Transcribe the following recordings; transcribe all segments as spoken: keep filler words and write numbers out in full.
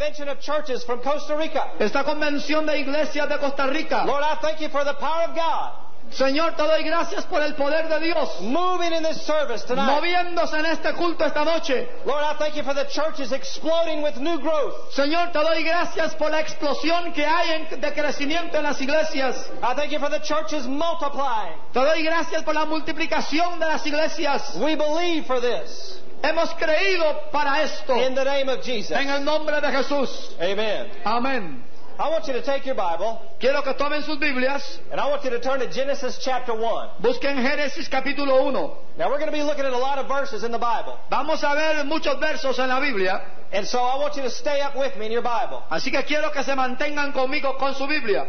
convention of churches from Costa Rica. esta convención de iglesias de Costa Rica. Lord, I thank you for the power of God Señor, te doy gracias por el poder de Dios moving in this service tonight. moviéndose en este culto esta noche. Lord, I thank you for the churches exploding with new growth. Señor, te doy gracias por la explosión que hay en- de crecimiento en las iglesias. I thank you for the churches multiplying. Te doy gracias por la multiplicación de las iglesias. We believe for this Hemos creído para esto in the name of Jesus. en el nombre de Jesús. Amen. Amén. I want you to take your Bible Quiero que tomen sus Biblias, and I want you to turn to Genesis chapter one. busquen Génesis capítulo uno. Now we're going to be looking at a lot of verses in the Bible. Vamos a ver muchos versos en la Biblia, And so I want you to stay up with me in your Bible. así que quiero que se mantengan conmigo con su Biblia.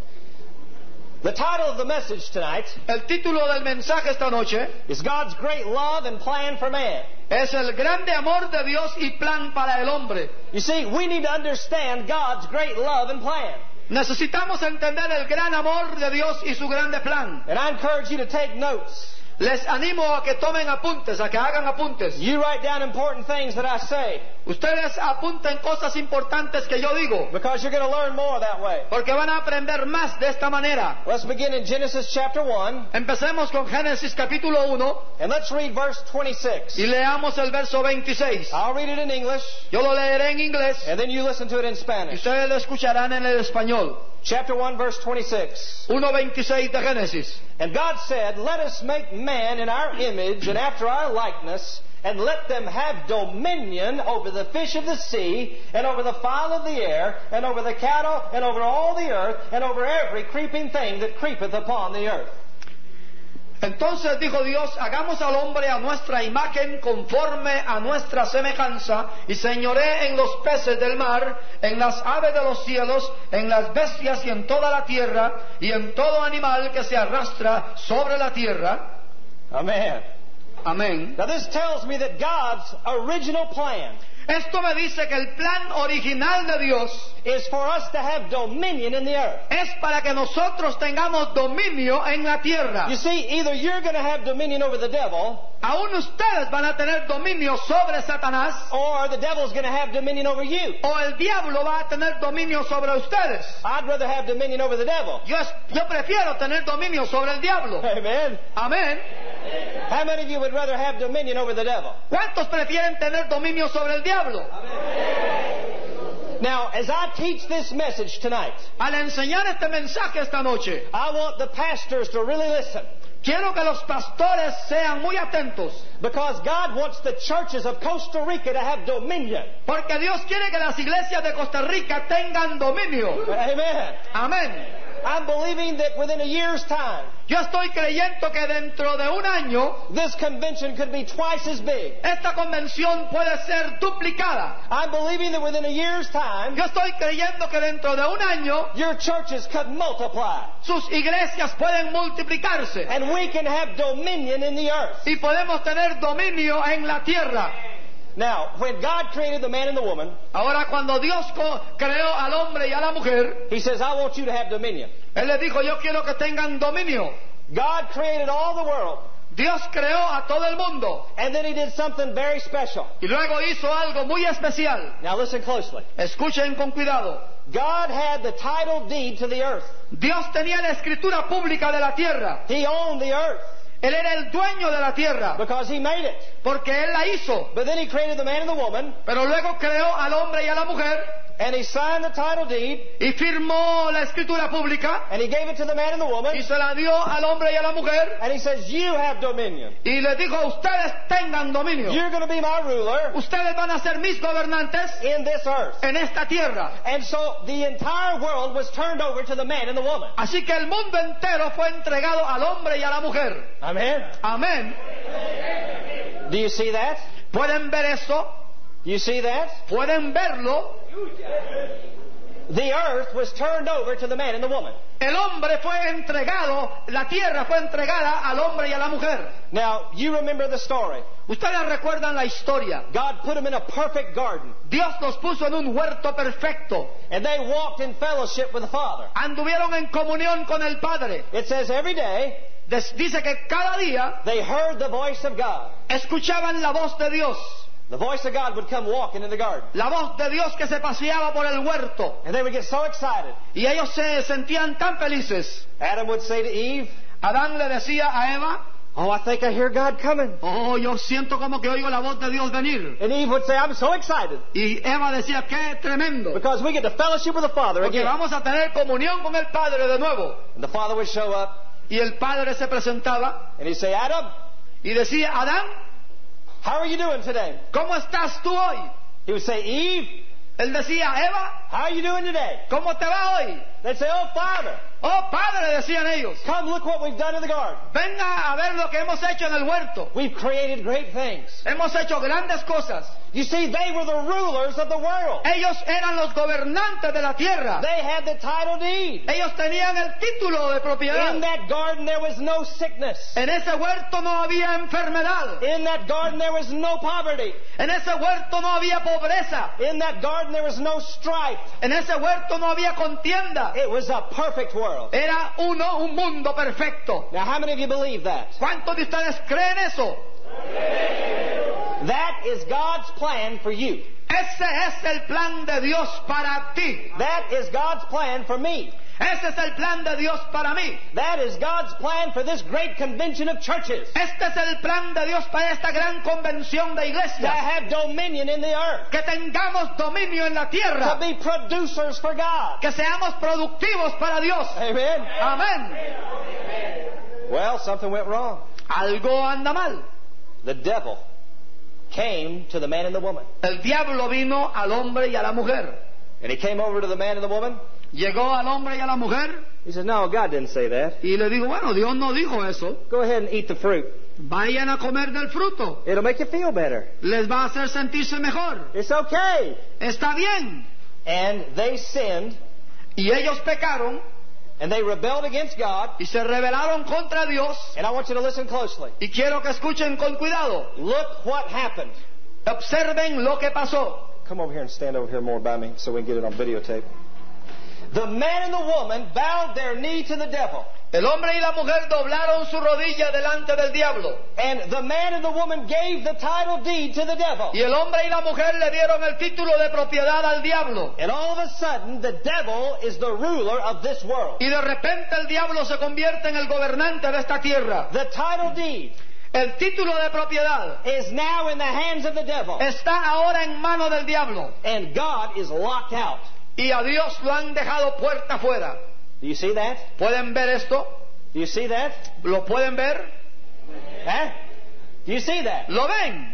The title of the message tonight El título del mensaje esta noche is God's Great Love and Plan for Man. es el grande amor de Dios y plan para el hombre. You see, we need to understand God's great love and plan. Necesitamos entender el gran amor de Dios y su grande plan. And I encourage you to take notes. Les animo a que tomen apuntes, a que hagan apuntes. You write down important things that I say, Ustedes apunten cosas importantes que yo digo, because you're going to learn more that way. porque van a aprender más de esta manera. Let's begin in Genesis chapter one, Empecemos con Génesis capítulo uno and let's read verse twenty-six. y leamos el verso veintiséis. I'll read it in English, Yo lo leeré en inglés and then you listen to it in y Spanish. ustedes lo escucharán en el español. Chapter one, verse twenty-six. uno veintiséis de Génesis. And God said, let us make man in our image and after our likeness, and let them have dominion over the fish of the sea, and over the fowl of the air, and over the cattle, and over all the earth, and over every creeping thing that creepeth upon the earth. Entonces dijo Dios, hagamos al hombre a nuestra imagen conforme a nuestra semejanza, y señoré en los peces del mar, en las aves de los cielos, en las bestias y en toda la tierra, y en todo animal que se arrastra sobre la tierra. Amen. Amén. Now this tells me that God's original plan Esto me dice que el plan original de Dios is for us to have dominion in the earth. es para que nosotros tengamos dominio en la tierra. You see, either you're going to have dominion over the devil, Aún ustedes van a tener dominio sobre Satanás, or the devil's going to have dominion over you. o el diablo va a tener dominio sobre ustedes. I'd rather have dominion over the devil. Yo, es- yo prefiero tener dominio sobre el diablo. Amen. Amén. How many of you would rather have dominion over the devil? ¿Cuántos prefieren tener dominio sobre el diablo? Now, as I teach this message tonight, Al enseñar este mensaje esta noche, I want the pastors to really listen, quiero que los pastores sean muy atentos, because God wants the churches of Costa Rica to have dominion. porque Dios quiere que las iglesias de Costa Rica tengan dominio. Amen. Amén. I'm believing that within a year's time, Yo estoy creyendo que dentro de un año this convention could be twice as big. esta convención puede ser duplicada. I'm believing that within a year's time, Yo estoy creyendo que dentro de un año your churches could multiply, sus iglesias pueden multiplicarse and we can have dominion in the earth. y podemos tener dominio en la tierra. Now, when God created the man and the woman, Ahora, cuando Dios co- creó al hombre y a la mujer, He says, I want you to have dominion. Él les dijo, yo quiero que tengan dominio. God created all the world, Dios creó a todo el mundo and then He did something very special. y luego hizo algo muy especial. Now listen closely. Escuchen con cuidado. God had the title deed to the earth. Dios tenía la escritura pública de la tierra. He owned the earth Él era el dueño de la tierra because He made it. porque Él la hizo. But then He created the man and the woman, Pero luego creó al hombre y a la mujer and He signed the title deed, y firmó la escritura pública and He gave it to the man and the woman, y se la dio al hombre y a la mujer and He says, you have dominion. y les dijo, ustedes tengan dominio. You're going to be my ruler Ustedes van a ser mis gobernantes in this earth. en esta tierra. And so the entire world was turned over to the man and the woman. Así que el mundo entero fue entregado al hombre y a la mujer. Amen. Amén. Do you see that? ¿Pueden ver eso? Do you see that? ¿Pueden verlo? The earth was turned over to the man and the woman. El hombre fue entregado, la tierra fue entregada al hombre y a la mujer. Now, you remember the story. Ustedes recuerdan la historia. God put them in a perfect garden, Dios los puso en un huerto perfecto. and they walked in fellowship with the Father. Anduvieron en comunión con el Padre. It says every day Des- dice que cada día they heard the voice of God. escuchaban la voz de Dios. the voice of God would come walking in the garden. La voz de Dios que se paseaba por el huerto. And they would get so excited. Y ellos se sentían tan felices. Adam would say to Eve, Adán le decía a Eva, oh, I think I hear God coming. oh, yo siento como que oigo la voz de Dios venir. And Eve would say, I'm so excited. Y Eva decía, qué tremendo. Because we get to fellowship with the Father Porque again. vamos a tener comunión con el Padre de nuevo. And the Father would show up. Y el Padre se presentaba And he'd say, Adam, y decía, Adán, how are you doing today? ¿cómo estás tú hoy? He would say, Eve, Él decía, Eva, how are you doing today? ¿cómo te va hoy? They'd say, oh, Father, Oh, Padre, decían ellos, come look what we've done in the garden. venga a ver lo que hemos hecho en el huerto. We've created great things. Hemos hecho grandes cosas. You see, they were the rulers of the world. Ellos eran los gobernantes de la tierra. They had the title deed. Ellos tenían el título de propiedad. In that garden there was no sickness. En ese huerto no había enfermedad. In that garden there was no poverty. En ese huerto no había pobreza. In that garden there was no strife. En ese huerto no había contienda. It was a perfect world. Era uno, un mundo perfecto. Now, how many of you believe that? ¿Cuántos de ustedes creen eso? That is God's plan for you. Ese es el plan de Dios para ti. That is God's plan for me. Ese es el plan de Dios para mí. That is God's plan for this great convention of churches. Este es el plan de Dios para esta gran convención de To iglesias. have dominion in the earth. Que tengamos dominio en la To tierra. be producers for God. Que seamos productivos para Dios. Amen. Amén. Well, something went wrong. Algo anda mal. The devil came to the man and the woman. El diablo vino al hombre y a la mujer. And he came over to the man and the woman. Llegó al hombre y a la mujer He says, no, God didn't say that. y le dijo, bueno, Dios no dijo eso. Go ahead and eat the fruit. Vayan a comer del fruto. It'll make you feel better. Les va a hacer sentirse mejor. It's okay. Está bien. And they sinned, Y ellos pecaron and they rebelled against God. y se rebelaron contra Dios. And I want you to listen closely. Y quiero que escuchen con cuidado. Look what happened. Observen lo que pasó. Come over here and stand over here more by me so we can get it on videotape. The man and the woman bowed their knee to the devil. El hombre y la mujer doblaron su rodilla delante del diablo. And the man and the woman gave the title deed to the devil. Y el hombre y la mujer le dieron el título de propiedad al diablo. And all of a sudden, the devil is the ruler of this world. Y de repente el diablo se convierte en el gobernante de esta tierra. The title deed El título de propiedad is now in the hands of the devil. está ahora en manos del diablo. And God is locked out. Y a Dios lo han dejado puerta afuera. Do you see that? ¿Pueden ver esto? Do you see that? ¿Lo pueden ver? Huh? Do you see that? ¿Lo ven?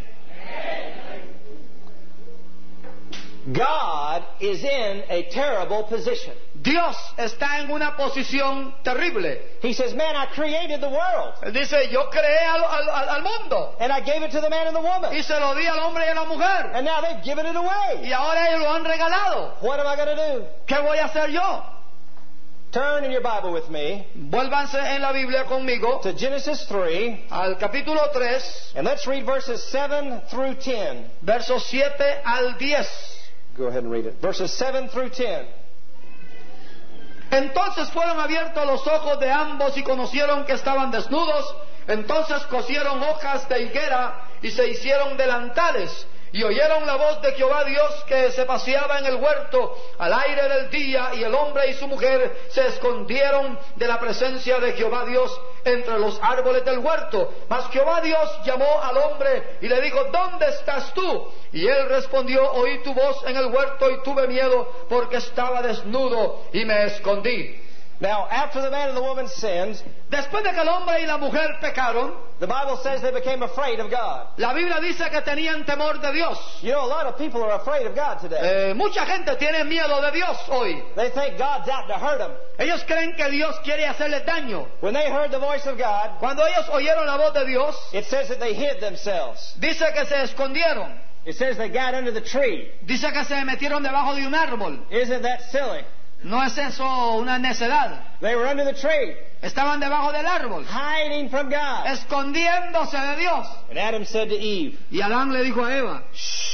God is in a terrible position. Dios está en una posición terrible. He says, man, I created the world. Él dice, yo creé al, al, al mundo And I gave it to the man and the woman. y se lo di al hombre y a la mujer. And now they've given it away. Y ahora ellos lo han regalado. What am I going to do? ¿Qué voy a hacer yo? Turn in your Bible with me Vuélvanse en la Biblia conmigo to Genesis three. al capítulo tres, And let's read verses seven through ten. versos siete al diez. Go ahead and read it. Verses seven through ten. Entonces fueron abiertos los ojos de ambos y conocieron que estaban desnudos. Entonces cosieron hojas de higuera y se hicieron delantales. Y oyeron la voz de Jehová Dios que se paseaba en el huerto al aire del día, y el hombre y su mujer se escondieron de la presencia de Jehová Dios entre los árboles del huerto. Mas Jehová Dios llamó al hombre y le dijo, ¿dónde estás tú? Y él respondió, oí tu voz en el huerto y tuve miedo porque estaba desnudo y me escondí. Now, after the man and the woman sinned, Después de que el hombre y la mujer pecaron, the Bible says they became afraid of God. la Biblia dice que tenían temor de Dios. You know, a lot of people are afraid of God today. Eh, mucha gente tiene miedo de Dios hoy. They think God's out to hurt them. Ellos creen que Dios quiere hacerles daño. When they heard the voice of God, Cuando ellos oyeron la voz de Dios, it says that they hid themselves. dice que se escondieron. It says they got under the tree. Dice que se metieron debajo de un árbol. Isn't that silly? ¿No es eso una necedad? They were under the tree, Estaban debajo del árbol, hiding from God. escondiéndose de Dios. And Adam said to Eve, Y Adán le dijo a Eva,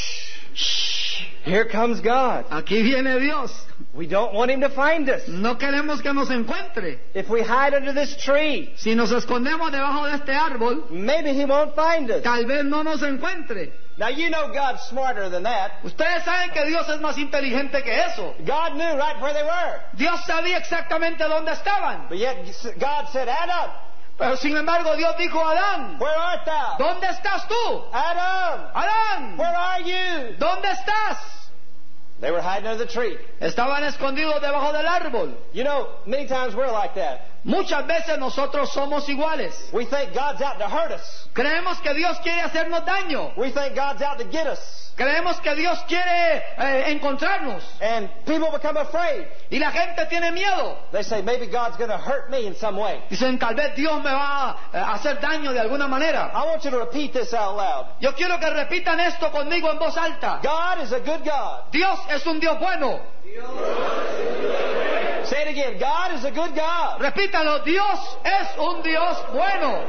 here comes God. aquí viene Dios. We don't want him to find us. No queremos que nos encuentre. If we hide under this tree, Si nos escondemos debajo de este árbol, maybe he won't find us. tal vez no nos encuentre. Now you know God's smarter than that. Ustedes saben que Dios es más inteligente que eso. God knew right where they were. Dios sabía exactamente dónde estaban. But yet God said, Adam, Pero sin embargo Dios dijo a Adán, where art thou? ¿dónde estás tú? Adam, Adán, where are you? ¿dónde estás? They were hiding under the tree. Estaban escondidos debajo del árbol. You know, many times we're like that. Muchas veces nosotros somos iguales. We think God's out to hurt us. Creemos que Dios quiere hacernos daño. We think God's out to get us. Creemos que Dios quiere eh, encontrarnos. And people become afraid. Y la gente tiene miedo. They say, maybe God's going to hurt me in some way. Dicen, tal vez Dios me va a hacer daño de alguna manera. I want you to repeat this out loud. Yo quiero que repitan esto conmigo en voz alta. God is a good God. Dios es un Dios bueno. Say it again. God is a good God. Repítalo. Dios es un Dios bueno.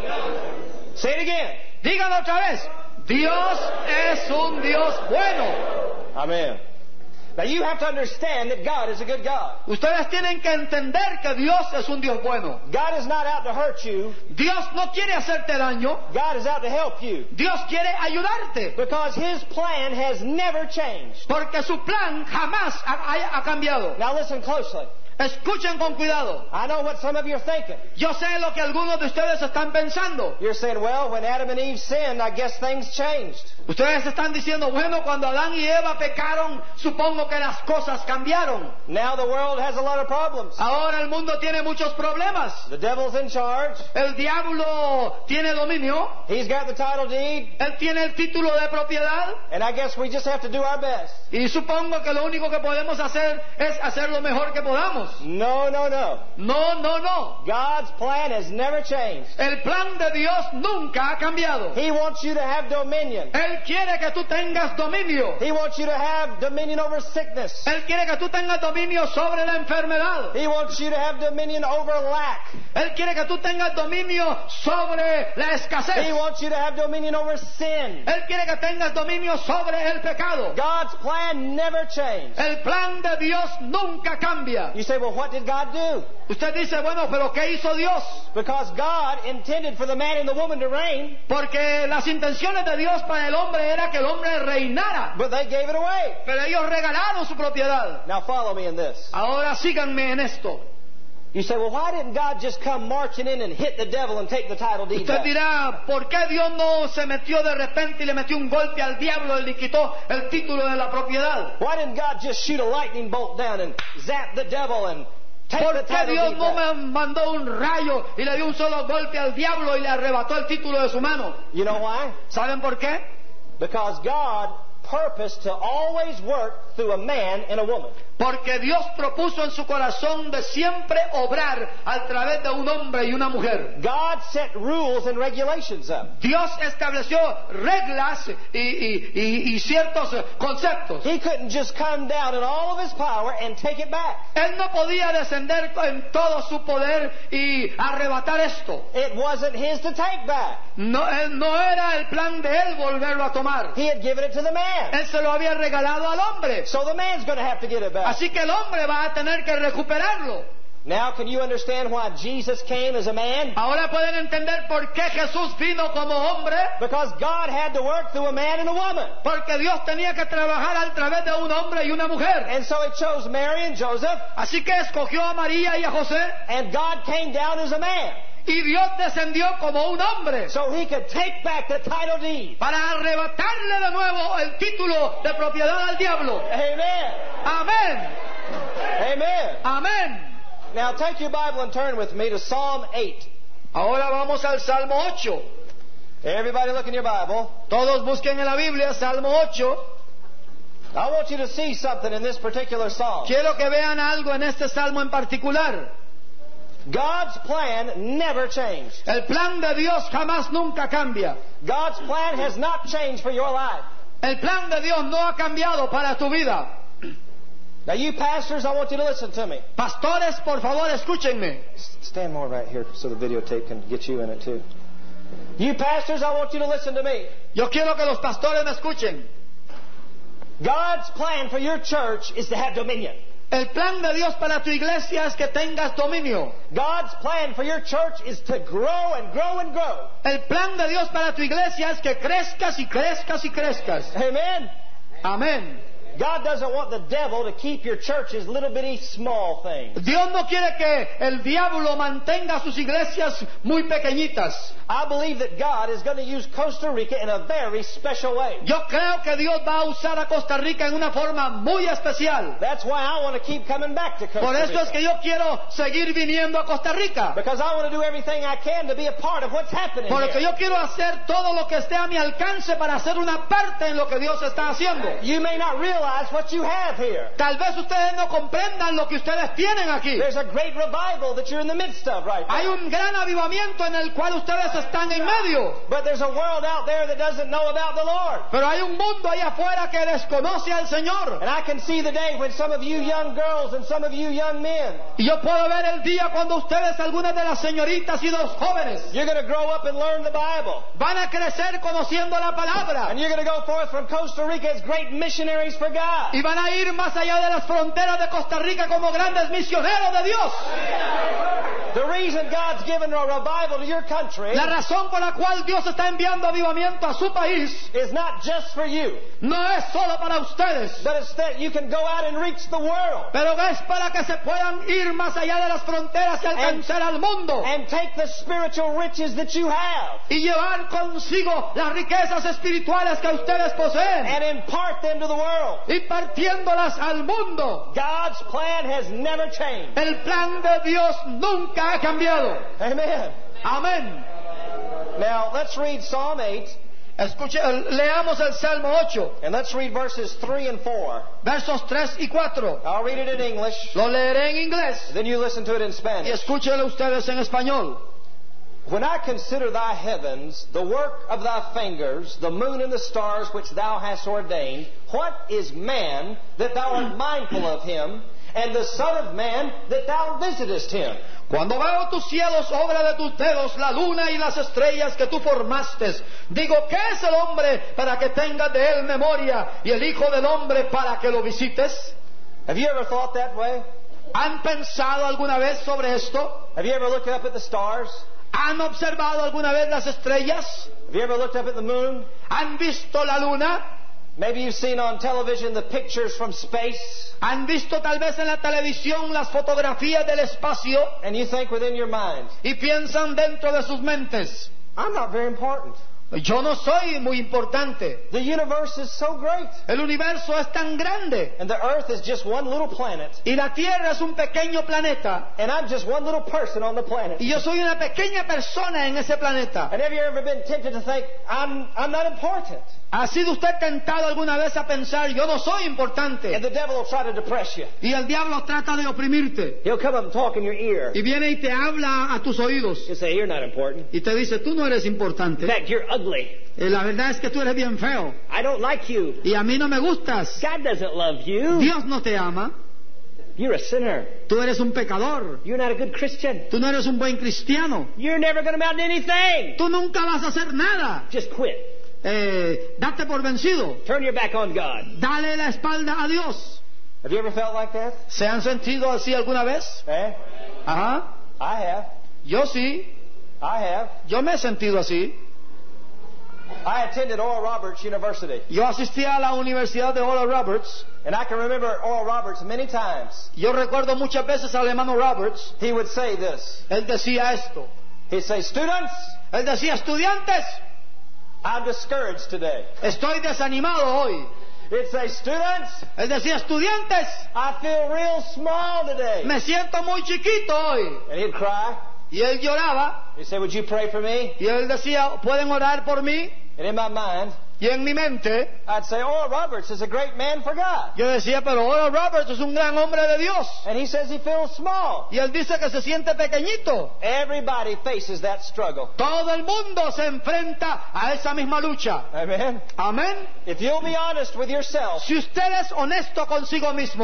Say it again. Dígalo otra vez. Dios es un Dios bueno. Amen. Now you have to understand that God is a good God. Ustedes tienen que entender que Dios es un Dios bueno. God is not out to hurt you. Dios no quiere hacerte daño. God is out to help you. Dios quiere ayudarte. Because His plan has never changed. Porque su plan jamás ha, ha, ha cambiado. Now listen closely. Escuchen con cuidado. I know what some of you are thinking. Yo sé lo que algunos de ustedes están pensando. You're saying, well, when Adam and Eve sinned, I guess things changed. Ustedes están diciendo, bueno, cuando Adán y Eva pecaron, supongo que las cosas cambiaron. Now the world has a lot of problems. Ahora el mundo tiene muchos problemas. The devil's in charge. El diablo tiene dominio. He's got the title deed. Él tiene el título de propiedad. And I guess we just have to do our best. Y supongo que lo único que podemos hacer es hacer lo mejor que podamos. No, no, no. No, no, no. God's plan has never changed. El plan de Dios nunca ha cambiado. He wants you to have dominion. Él quiere que tú tengas dominio. He wants you to have dominion over sickness. Él quiere que tú tengas dominio sobre la enfermedad. He wants you to have dominion over lack. Él quiere que tú tengas dominio sobre la escasez. He wants you to have dominion over sin. Él quiere que tengas dominio sobre el pecado. God's plan never changed. El plan de Dios nunca cambia. You say, well, what did God do? Usted dice, bueno, pero ¿qué hizo Dios? Because God intended for the man and the woman to reign. Porque las intenciones de Dios para el hombre era que el hombre reinara. But they gave it away. Pero ellos regalaron su propiedad. Now follow me in this. Ahora síganme en esto. You say, well, why didn't God just come marching in and hit the devil and take the title deed Usted back? dirá, ¿por qué Dios no se metió de repente y le metió un golpe al diablo y le quitó el título de la propiedad? Why didn't God just shoot a lightning bolt down and zap the devil and take ¿Por the qué title Dios deed no back? me mandó un rayo y le dio un solo golpe al diablo y le arrebató el título de su mano? You know why? ¿Saben por qué? Because God purposed to always work through a man and a woman. Porque Dios propuso en su corazón de siempre obrar a través de un hombre y una mujer. God set rules and regulations up. Dios estableció reglas y, y, y, y ciertos conceptos. He couldn't just come down in all of His power and take it back. Él no podía descender en todo su poder y arrebatar esto. It wasn't His to take back. No, él, no era el plan de él volverlo a tomar. He had given it to the man. Él se lo había regalado al hombre. So the man's going to have to get it back. Así que el hombre va a tener que recuperarlo. Now can you understand why Jesus came as a man? Ahora pueden entender por qué Jesús vino como hombre. Because God had to work through a man and a woman. Porque Dios tenía que trabajar a través de un hombre y una mujer. And so He chose Mary and Joseph. Así que escogió a María y a José. And God came down as a man. Y Dios descendió como un hombre. So He could take back the title deed. Para arrebatarle de nuevo el título de propiedad al diablo. Amen. Amén. Amen. Amén. Now take your Bible and turn with me to Psalm eight. Ahora vamos al Salmo ocho. Everybody look in your Bible. Todos busquen en la Biblia Salmo ocho. I want you to see something in this particular psalm. Quiero que vean algo en este salmo en particular. God's plan never changed. El plan de Dios jamás nunca cambia. God's plan has not changed for your life. El plan de Dios no ha cambiado para tu vida. Now you pastors, I want you to listen to me. Pastores, por favor, escúchenme. Stand more right here so the videotape can get you in it too. You pastors, I want you to listen to me. Yo quiero que los pastores me escuchen. God's plan for your church is to have dominion. El plan de Dios para tu iglesia es que tengas dominio. God's plan for your church is to grow and grow and grow. El plan de Dios para tu iglesia es que crezcas y crezcas y crezcas. Amen. Amén. God doesn't want the devil to keep your churches little bitty small things. Dios no quiere que el diablo mantenga sus iglesias muy pequeñitas. I believe that God is going to use Costa Rica in a very special way. Yo creo que Dios va a usar a Costa Rica en una forma muy especial. That's why I want to keep coming back to Costa Por eso Rica. es que yo quiero seguir viniendo a Costa Rica. Because I want to do everything I can to be a part of what's happening Porque here. yo quiero hacer todo lo que esté a mi alcance para hacer una parte en lo que Dios está haciendo. You may not realize what you have here. Tal vez ustedes no comprendan lo que ustedes tienen aquí. There's a great revival that you're in the midst of right now. Hay un gran avivamiento en el cual ustedes están en medio. But there's a world out there that doesn't know about the Lord. Pero hay un mundo ahí afuera que desconoce al Señor. And I can see the day when some of you young girls and some of you young men, Y yo puedo ver el día cuando ustedes, algunas de las señoritas y los jóvenes, you're going to grow up and learn the Bible. van a crecer conociendo la palabra. And you're going to go forth from Costa Rica as great missionaries for God. Y van a ir más allá de las fronteras de Costa Rica como grandes misioneros de Dios. The reason God's given a revival to your country La razón por la cual Dios está enviando avivamiento a su país is not just for you, no es solo para ustedes, but it's that you can go out and reach the world pero es para que se puedan ir más allá de las fronteras y alcanzar al mundo and take the spiritual riches that you have y llevar consigo las riquezas espirituales que ustedes poseen and impart them to the world. y partiéndolas al mundo. God's plan has never changed. El plan de Dios nunca ha cambiado. Amen. Amén. Now, let's read Psalm eight, Escuche, leamos el Salmo ocho, and let's read verses three and four. versos tres y cuatro. I'll read it in English, Lo leeré en inglés then you listen to it in y Spanish. escúchenlo ustedes en español. When I consider thy heavens, the work of thy fingers, the moon and the stars which thou hast ordained, what is man that thou art mindful of him, and the son of man that thou visitest him? Cuando veo tus cielos, obra de tus dedos, la luna y las estrellas que tú formaste, digo, ¿qué es el hombre para que tengas de él memoria y el hijo del hombre para que lo visites? Have you ever thought that way? ¿Han pensado alguna vez sobre esto? Have you ever looked up at the stars? ¿Han observado alguna vez las estrellas? Have you ever looked up at the moon? ¿Han visto la luna? Maybe you've seen on television the pictures from space, ¿Han visto tal vez en la televisión las fotografías del espacio? and you think within your mind, Y piensan dentro de sus mentes, I'm not very important. yo no soy muy importante. The universe is so great, El universo es tan grande and the earth is just one little planet, y la Tierra es un pequeño planeta and I'm just one little person on the planet. y yo soy una pequeña persona en ese planeta. And have you ever been tempted to think, I'm, I'm not important? ¿Ha sido usted tentado alguna vez a pensar, yo no soy importante? And the devil will try to depress you. Y el diablo trata de oprimirte He'll come up and talk in your ear. y viene y te habla a tus oídos He'll say, you're not important. y te dice, tú no eres importante. In fact, you're ugly. Eh, La verdad es que tú eres bien feo I don't like you. y a mí no me gustas. God doesn't love you. Dios no te ama. You're a sinner. Tú eres un pecador. You're not a good Christian. Tú no eres un buen cristiano. You're never going to amount to anything. Tú nunca vas a hacer nada. Just quit. Eh, date por vencido. Turn your back on God. Dale la espalda a Dios. Have you ever felt like that? ¿Se han sentido así alguna vez? Eh? Ajá. I have. Yo sí. I have. Yo me he sentido así. I attended Oral Roberts University, Yo asistí a la Universidad de Oral Roberts. and I can remember Oral Roberts many times. Yo recuerdo muchas veces al hermano Roberts. He would say this. Él decía esto. He'd say, students, Él decía, estudiantes, I'm discouraged today. estoy desanimado hoy. He'd say, students, Él decía, estudiantes, I feel real small today. me siento muy chiquito hoy. And he'd cry. Y él lloraba. He'd say, would you pray for me? Y él decía, ¿pueden orar por mí? And in my mind, Y en mi mente, I'd say, Oral Roberts is a great man for God. yo decía, pero Oral Roberts es un gran hombre de Dios. And he says he feels small. Y él dice que se siente pequeñito. Everybody faces that struggle. Todo el mundo se enfrenta a esa misma lucha. Amen. Amén. If you'll be honest with yourself, Si usted es honesto consigo mismo,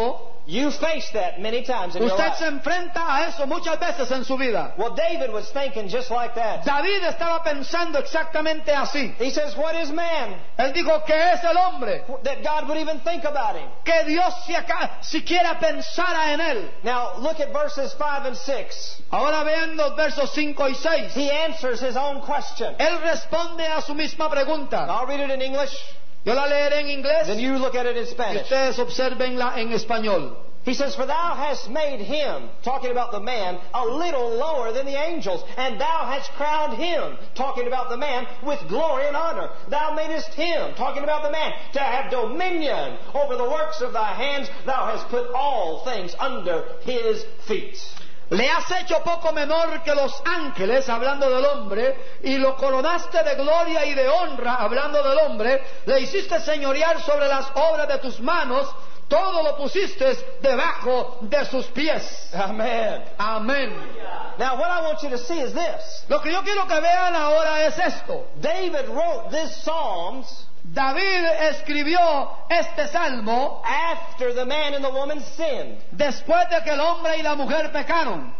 You face that many times in your Usted life. se enfrenta a eso muchas veces en su vida. Well, David was thinking just like that. David estaba pensando exactamente así. He says, what is man Él dijo, ¿qué es el hombre? that God would even think about him? Que Dios si acá, siquiera pensara en él. Now, look at verses five and six. Ahora vean los versos cinco y seis. He answers his own question. Él responde a su misma pregunta. I'll read it in English, Yo la leeré en inglés then you look at it in y Spanish. ustedes observenla en español. He says, for thou hast made him, talking about the man, a little lower than the angels, and thou hast crowned him, talking about the man, with glory and honor. Thou madest him, talking about the man, to have dominion over the works of thy hands. Thou hast put all things under his feet. Le has hecho poco menor que los ángeles, hablando del hombre, y lo coronaste de gloria y de honra, hablando del hombre. Le hiciste señorear sobre las obras de tus manos, todo lo pusiste debajo de sus pies. Amen. Amén. Now, what I want you to see is this. Lo que yo quiero que vean ahora es esto. David wrote this Psalms David escribió este salmo after the man and the woman sinned. después de que el hombre y la mujer pecaron.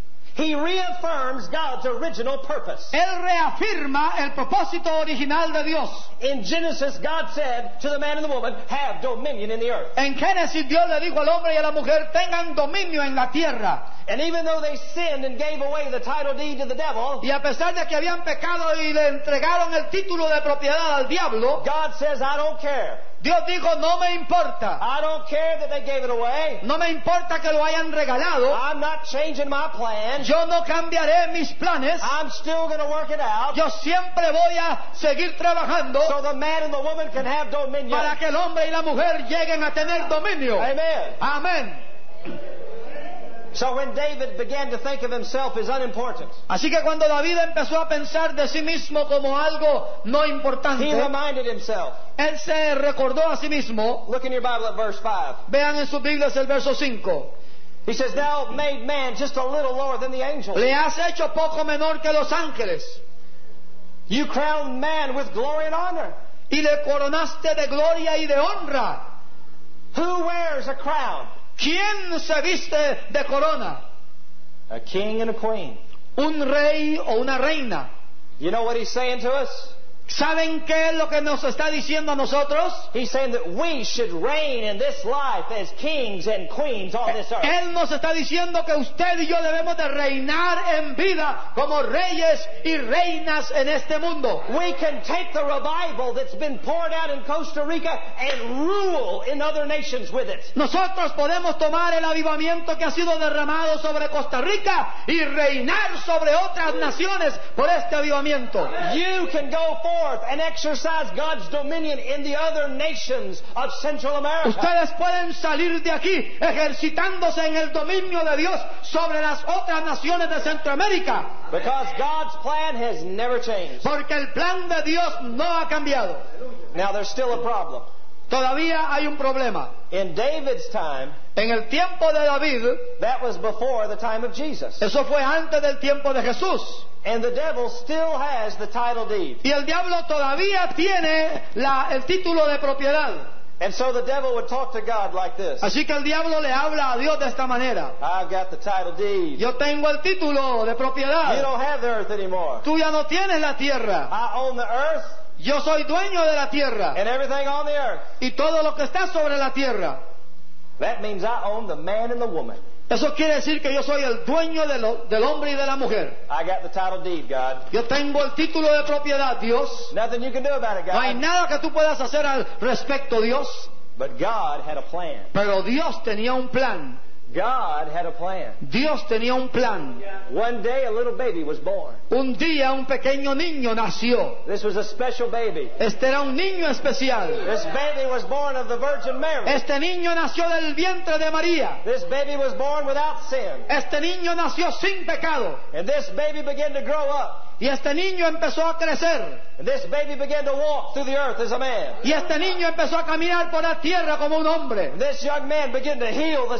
He reaffirms God's original purpose. Él reafirma el propósito original de Dios. In Genesis, God said to the man and the woman, have dominion in the earth. En Génesis Dios le dijo al hombre y a la mujer, tengan dominio en la tierra. And even though they sinned and gave away the title deed to the devil, Y a pesar de que habían pecado y le entregaron el título de propiedad al diablo, God says, I don't care. Dios dijo, no me importa. I don't care that they gave it away. No me importa que lo hayan regalado. I'm not changing my plan. Yo no cambiaré mis planes. I'm still going to work it out Yo siempre voy a seguir trabajando so the man and the woman can have dominion. para que el hombre y la mujer lleguen a tener dominio. Amen. Amén. So when David began to think of himself as unimportant, Así que cuando David empezó a pensar de sí mismo como algo no importante, he reminded himself. él se recordó a sí mismo. Look in your Bible at verse five. Vean en sus Biblias el verso cinco. He says, thou made man just a little lower than the angels. Le has hecho poco menor que los ángeles You crowned man with glory and honor. y le coronaste de gloria y de honra. Who wears a crown? ¿Quién se viste de corona? A king and a queen. ¿Un rey o una reina? You know what he's saying to us? ¿Saben qué es lo que nos está diciendo a nosotros? He's saying that we should reign in this life as kings and queens on this earth. Él nos está diciendo que usted y yo debemos de reinar en vida como reyes y reinas en este mundo. We can take the revival that's been poured out in Costa Rica and rule in other nations with it. Nosotros podemos tomar el avivamiento que ha sido derramado sobre Costa Rica y reinar sobre otras naciones por este avivamiento. You can go forth and exercise God's dominion in the other nations of Central America. Ustedes pueden salir de aquí ejercitándose en el dominio de Dios sobre las otras naciones de Centroamérica. Because God's plan has never changed. Porque el plan de Dios no ha cambiado. Now there's still a problem. Todavía hay un problema. In David's time, En el tiempo de David, that was before the time of Jesus. eso fue antes del tiempo de Jesús. And the devil still has the title deed. Y el diablo todavía tiene la, el título de propiedad. And so the devil would talk to God like this. Así que el diablo le habla a Dios de esta manera. I've got the title deed. Yo tengo el título de You propiedad. don't have the earth anymore. Tú ya no tienes la tierra. I own the earth Yo soy dueño de la tierra. and everything on the earth. Y todo lo que está sobre la tierra. That means I own the man and the woman. Eso quiere decir que yo soy el dueño de lo- del hombre y de la mujer. I got the title deed, God. Yo tengo el título de propiedad, Dios. Nothing you can do about it, No hay God. nada que tú puedas hacer al respecto, Dios. But God had a plan. Pero Dios tenía un plan. God had a plan. Dios tenía un plan. One day a little baby was born. Un día un pequeño niño nació. This was a special baby. Este era un niño especial. This baby was born of the Virgin Mary. Este niño nació del vientre de María. This baby was born without sin. Este niño nació sin pecado. And this baby began to grow up. Y este niño empezó a crecer. And this baby began to walk through the earth as a man. Y este niño empezó a caminar por la tierra como un hombre. And this young man began to heal the sick.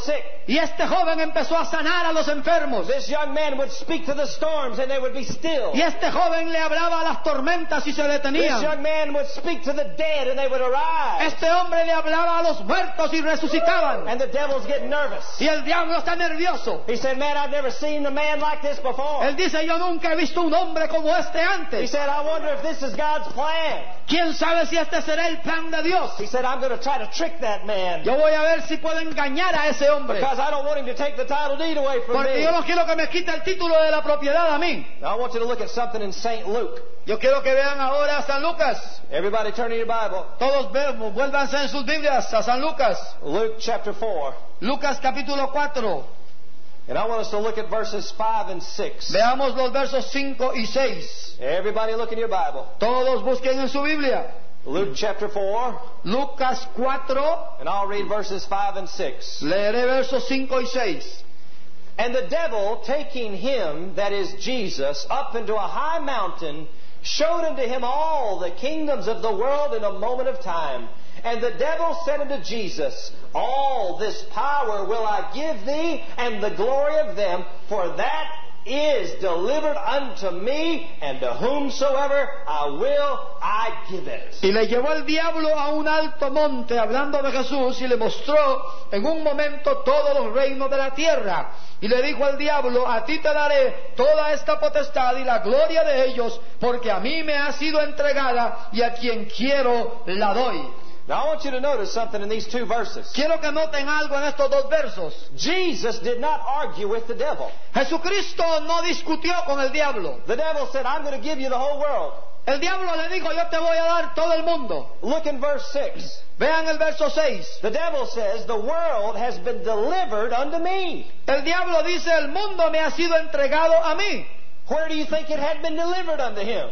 Y este joven empezó a sanar a los enfermos. This young man would speak to the storms and they would be still. Y este joven le hablaba a las tormentas y se This detenían. young man would speak to the dead and they would arise. Este hombre le hablaba a los muertos y resucitaban. And the devil's getting nervous. Y el diablo está nervioso. He said, man, I've never seen a man like this before. Él dice, yo nunca he visto un hombre como este He antes. said, I wonder if this is God's plan. ¿Quién sabe si este será el plan de Dios? He said, I'm going to try to trick that man. Yo voy a ver si puedo engañar a ese hombre. Because I don't want him to take the title deed away from Porque me. yo no quiero que me quite el título de la propiedad a mí. Now I want you to look at something in Saint Luke. Yo quiero que vean ahora a San Lucas. Everybody turn in your Bible. Todos ve- vuélvanse en sus Biblias a San Lucas. Luke chapter four. Lucas capítulo cuatro. And I want us to look at verses five and six. Veamos los versos cinco y seis. Everybody look in your Bible. Todos busquen en su Biblia. Luke chapter four. Lucas cuatro. And I'll read verses five and six. Leeré versos cinco y seis. And the devil, taking him, that is Jesus, up into a high mountain, showed unto him all the kingdoms of the world in a moment of time. And the devil said unto Jesus, all this power will I give thee, and the glory of them, for that is delivered unto me, and to whomsoever I will I give it. Y le llevó el diablo a un alto monte, hablando de Jesús, y le mostró en un momento todos los reinos de la tierra. Y le dijo al diablo, a ti te daré toda esta potestad y la gloria de ellos, porque a mí me ha sido entregada, y a quien quiero la doy. Now I want you to notice something in these two verses. Quiero que noten algo en estos dos versos. Jesus did not argue with the devil. Jesucristo no discutió con el diablo. The devil said, I'm going to give you the whole world. El diablo le dijo, yo te voy a dar todo el mundo. Look in verse six. Vean el verso seis. The devil says, the world has been delivered unto me. El diablo dice, el mundo me ha sido entregado a mí. Where do you think it had been delivered unto him?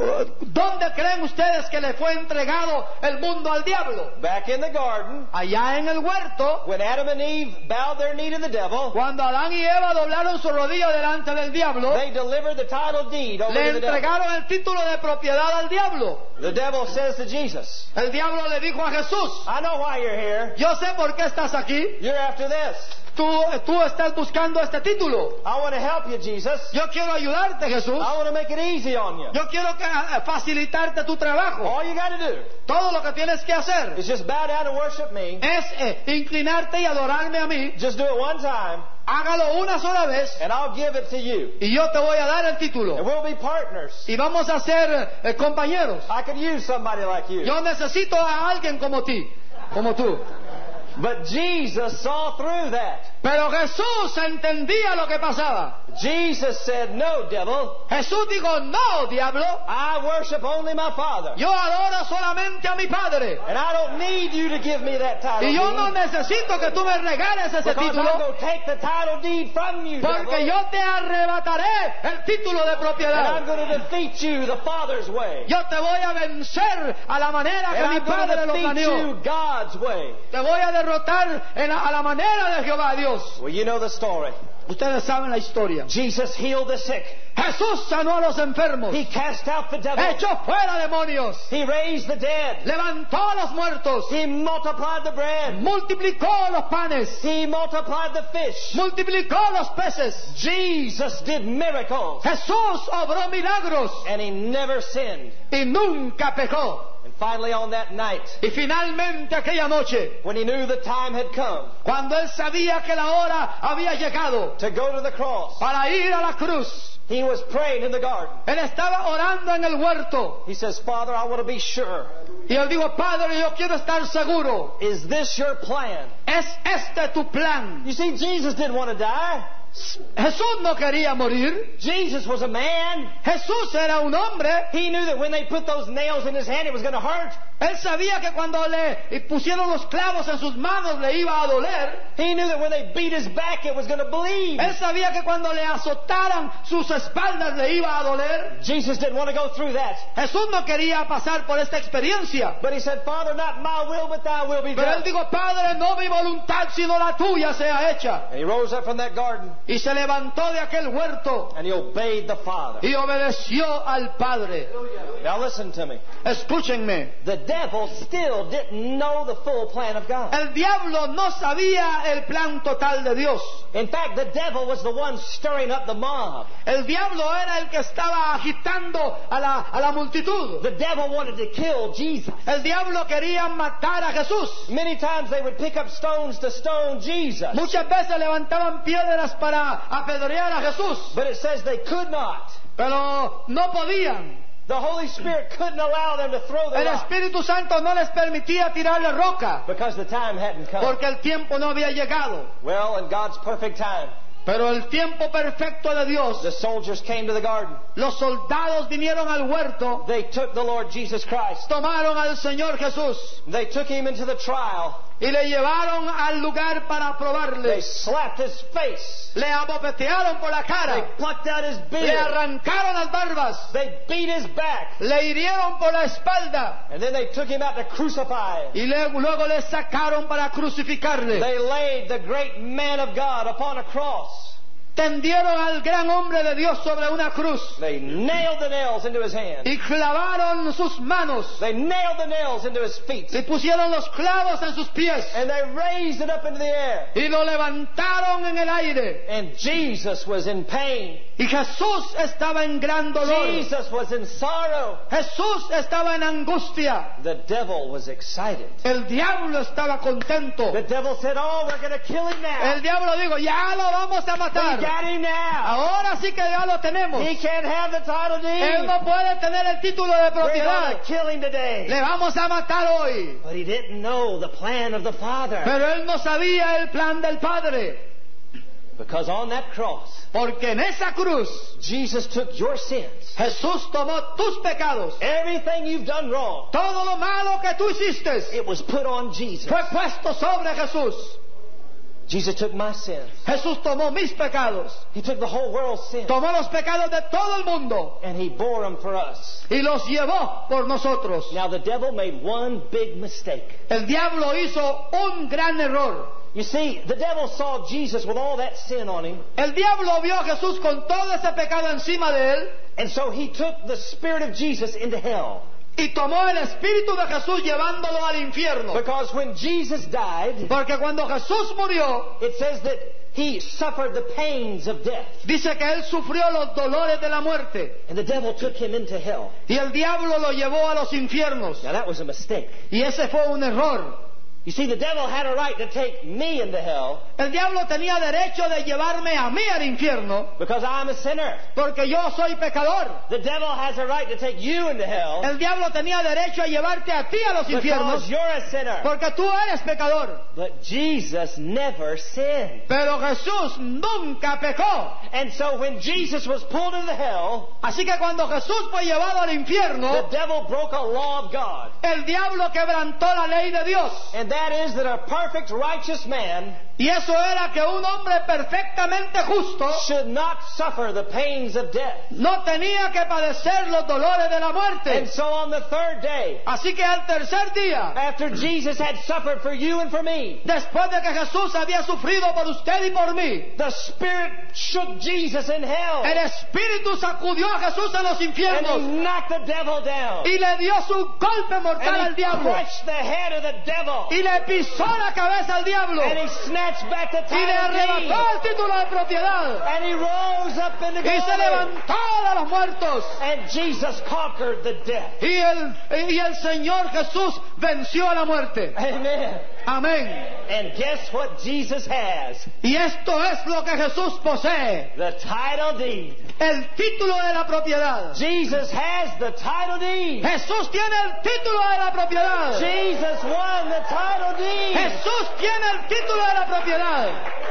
¿Dónde creen ustedes que le fue entregado el mundo al diablo? Back in the garden, Allá en el huerto, when Adam and Eve bowed their knee to the devil, cuando Adán y Eva doblaron su rodilla delante del diablo, they delivered the title deed over le to the devil. entregaron el título de propiedad al diablo. The devil says to Jesus, El diablo le dijo a Jesús, I know why you're here. yo sé por qué estás aquí. You're after this. Tú, tú estás buscando este título. I want to help you, Jesus. Yo quiero ayudarte, Jesús. I want to make it easy on you. Yo quiero que, eh, facilitarte tu trabajo. All you got to do Todo lo que tienes que hacer is just bow down and worship me. es eh, inclinarte y adorarme a mí. Just do it one time, Hágalo una sola vez and I'll give it to you. y yo te voy a dar el And título. we'll be partners. Y vamos a ser eh, compañeros. I could use somebody like you. Yo necesito a alguien como ti, como tú. But Jesus saw through that. Pero Jesús entendía lo que pasaba. Jesus said, no, devil. Jesús dijo, no, diablo. I worship only my Father. Yo adoro solamente a mi Padre. And I don't need you to give me that title Y yo no deed. necesito que tú me regales ese Because I'm título. going to take the title deed from you, Porque devil. yo te arrebataré el título de And I'm propiedad. going to defeat you the Father's way. Yo te voy a vencer a la manera And que mi I'm going Padre to lo defeat planeó. you God's way. Te voy a derrotar en la- a la manera de Jehová Dios. Well, you know the story. Ustedes saben la historia. Jesus healed the sick. Jesús sanó a los enfermos. He cast out the devil. Echó fuera demonios. He raised the dead. Levantó a los muertos. He multiplied the bread. Multiplicó los panes. He multiplied the fish. Multiplicó los peces. Jesus did miracles. Jesús obró milagros And he never sinned. y nunca pecó. And finally on that night, Y finalmente aquella noche, when he knew the time had come cuando él sabía que la hora había llegado to go to the cross, para ir a la cruz, he was praying in the garden. él estaba orando en el huerto. He says, Father, I want to be sure. Y él dijo, Padre, yo quiero estar seguro. Is this your plan? ¿Es este tu plan? You see, Jesus didn't want to die. Jesús no quería morir. Jesus was a man. Jesús era un hombre. He knew that when they put those nails in his hand, it was going to hurt. Él sabía que cuando le pusieron los clavos en sus manos le iba a doler. He knew that when they beat his back, it was going to bleed. Él sabía que cuando le azotaran sus espaldas le iba a doler. Jesus didn't want to go through that. Jesús no quería pasar por esta experiencia. But he said, Father, not my will, but thy will be Pero él done. dijo, Padre, no mi voluntad, sino la tuya sea hecha. And he rose up from that garden, Y se levantó de aquel huerto and he obeyed the Father. y obedeció al Padre. Now listen to me. Escúchenme. The devil still didn't know the full plan of God. El diablo no sabía el plan total de Dios. In fact, the devil was the one stirring up the mob. El diablo era el que estaba agitando a la, a la multitud. The devil wanted to kill Jesus. El diablo quería matar a Jesús. Many times they would pick up stones to stone Jesus. Muchas veces levantaban piedras para apedrear a Jesús, But it says they could not. pero no podían. The Holy Spirit couldn't allow them to throw the El rock Espíritu Santo no les permitía tirarle roca, because the time hadn't come. porque el tiempo no había llegado. Well, in God's perfect time, Pero el tiempo perfecto de Dios, the soldiers came to the garden. los soldados vinieron al huerto, They took the Lord Jesus Christ. tomaron al Señor Jesús They took him into the trial. y le llevaron al lugar para They probarle. slapped his face. Le abofetearon por la They cara, plucked out his le beard. arrancaron las barbas, They beat his back. le hirieron por la espalda And then they took him out to crucify him. y le- luego le sacaron para crucificarle. They laid the great man of God upon a cross. Tendieron al gran hombre de Dios sobre una cruz They nailed the nails into his hands. y clavaron sus manos They nailed the nails into his feet. y pusieron los clavos en sus pies And they raised it up into the air. y lo levantaron en el aire. And Jesus was in pain. Y Jesús estaba en gran dolor. Jesus was in sorrow. Jesús estaba en angustia. The devil was excited. El diablo estaba contento. The devil said, "Oh, we're going to kill him now. El diablo dijo, ya lo vamos a We matar. got him now. Ahora sí que ya lo tenemos. He can't have the title Él deed. no puede tener el título de We're going propiedad. to kill him today." Le vamos a matar hoy. But he didn't know the plan of the Father. Pero él no sabía el plan del Padre. Because on that cross, Porque en esa cruz Jesus took your sins. Jesús tomó tus pecados. Everything you've done wrong, Todo lo malo que tú hiciste it was put on Jesus. fue puesto sobre Jesús. Jesus took my sins. Jesús tomó mis pecados. He took the whole world's sins. Tomó los pecados de todo el mundo And he bore them for us. y los llevó por nosotros. Now the devil made one big mistake. El diablo hizo un gran error. You see, the devil saw Jesus with all that sin on him. El diablo vio a Jesús con todo ese pecado encima de él And so he took the spirit of Jesus into hell. y tomó el espíritu de Jesús llevándolo al infierno. Because when Jesus died, Porque cuando Jesús murió, it says that he suffered the pains of death. dice que él sufrió los dolores de la muerte And the devil took him into hell. y el diablo lo llevó a los infiernos. Now that was a mistake. Y ese fue un error. You see, the devil had a right to take me into hell El diablo tenía derecho de llevarme a mí al infierno because I'm a sinner. porque yo soy pecador. The devil has a right to take you into hell El diablo tenía derecho a llevarte a ti a los infiernos because you're a sinner. porque tú eres pecador. But Jesus never sinned. Pero Jesús nunca pecó. And so when Jesus was pulled into hell, Así que cuando Jesús fue llevado al the infierno, devil broke a law of God. el diablo quebrantó la ley de Dios. And that is that a perfect righteous man Y eso era que un hombre perfectamente justo should not suffer the pains of death. no tenía que padecer los dolores de la And muerte. so on the third day, Así que al tercer día, after Jesus had suffered for you and for me, después de que Jesús había sufrido por usted y por mí, the Spirit shook Jesus in hell. el Espíritu sacudió a Jesús en los And infiernos he knocked the devil down. y le dio su golpe mortal al And he diablo crushed the head of the devil. y le pisó la cabeza al diablo And he snatched back the y le title deed. arrebató el título de propiedad And he rose up in the y se glory. levantó de los muertos. And Jesus conquered the death. Y el, y el Señor Jesús venció a la muerte. Amen. Amén. And guess what Jesus has? Y esto es lo que Jesús posee. The title deed. El título de la propiedad. Jesus has the title deed. Jesús tiene el título de la propiedad. Jesus won the title deed. Jesús tiene el título de la propiedad.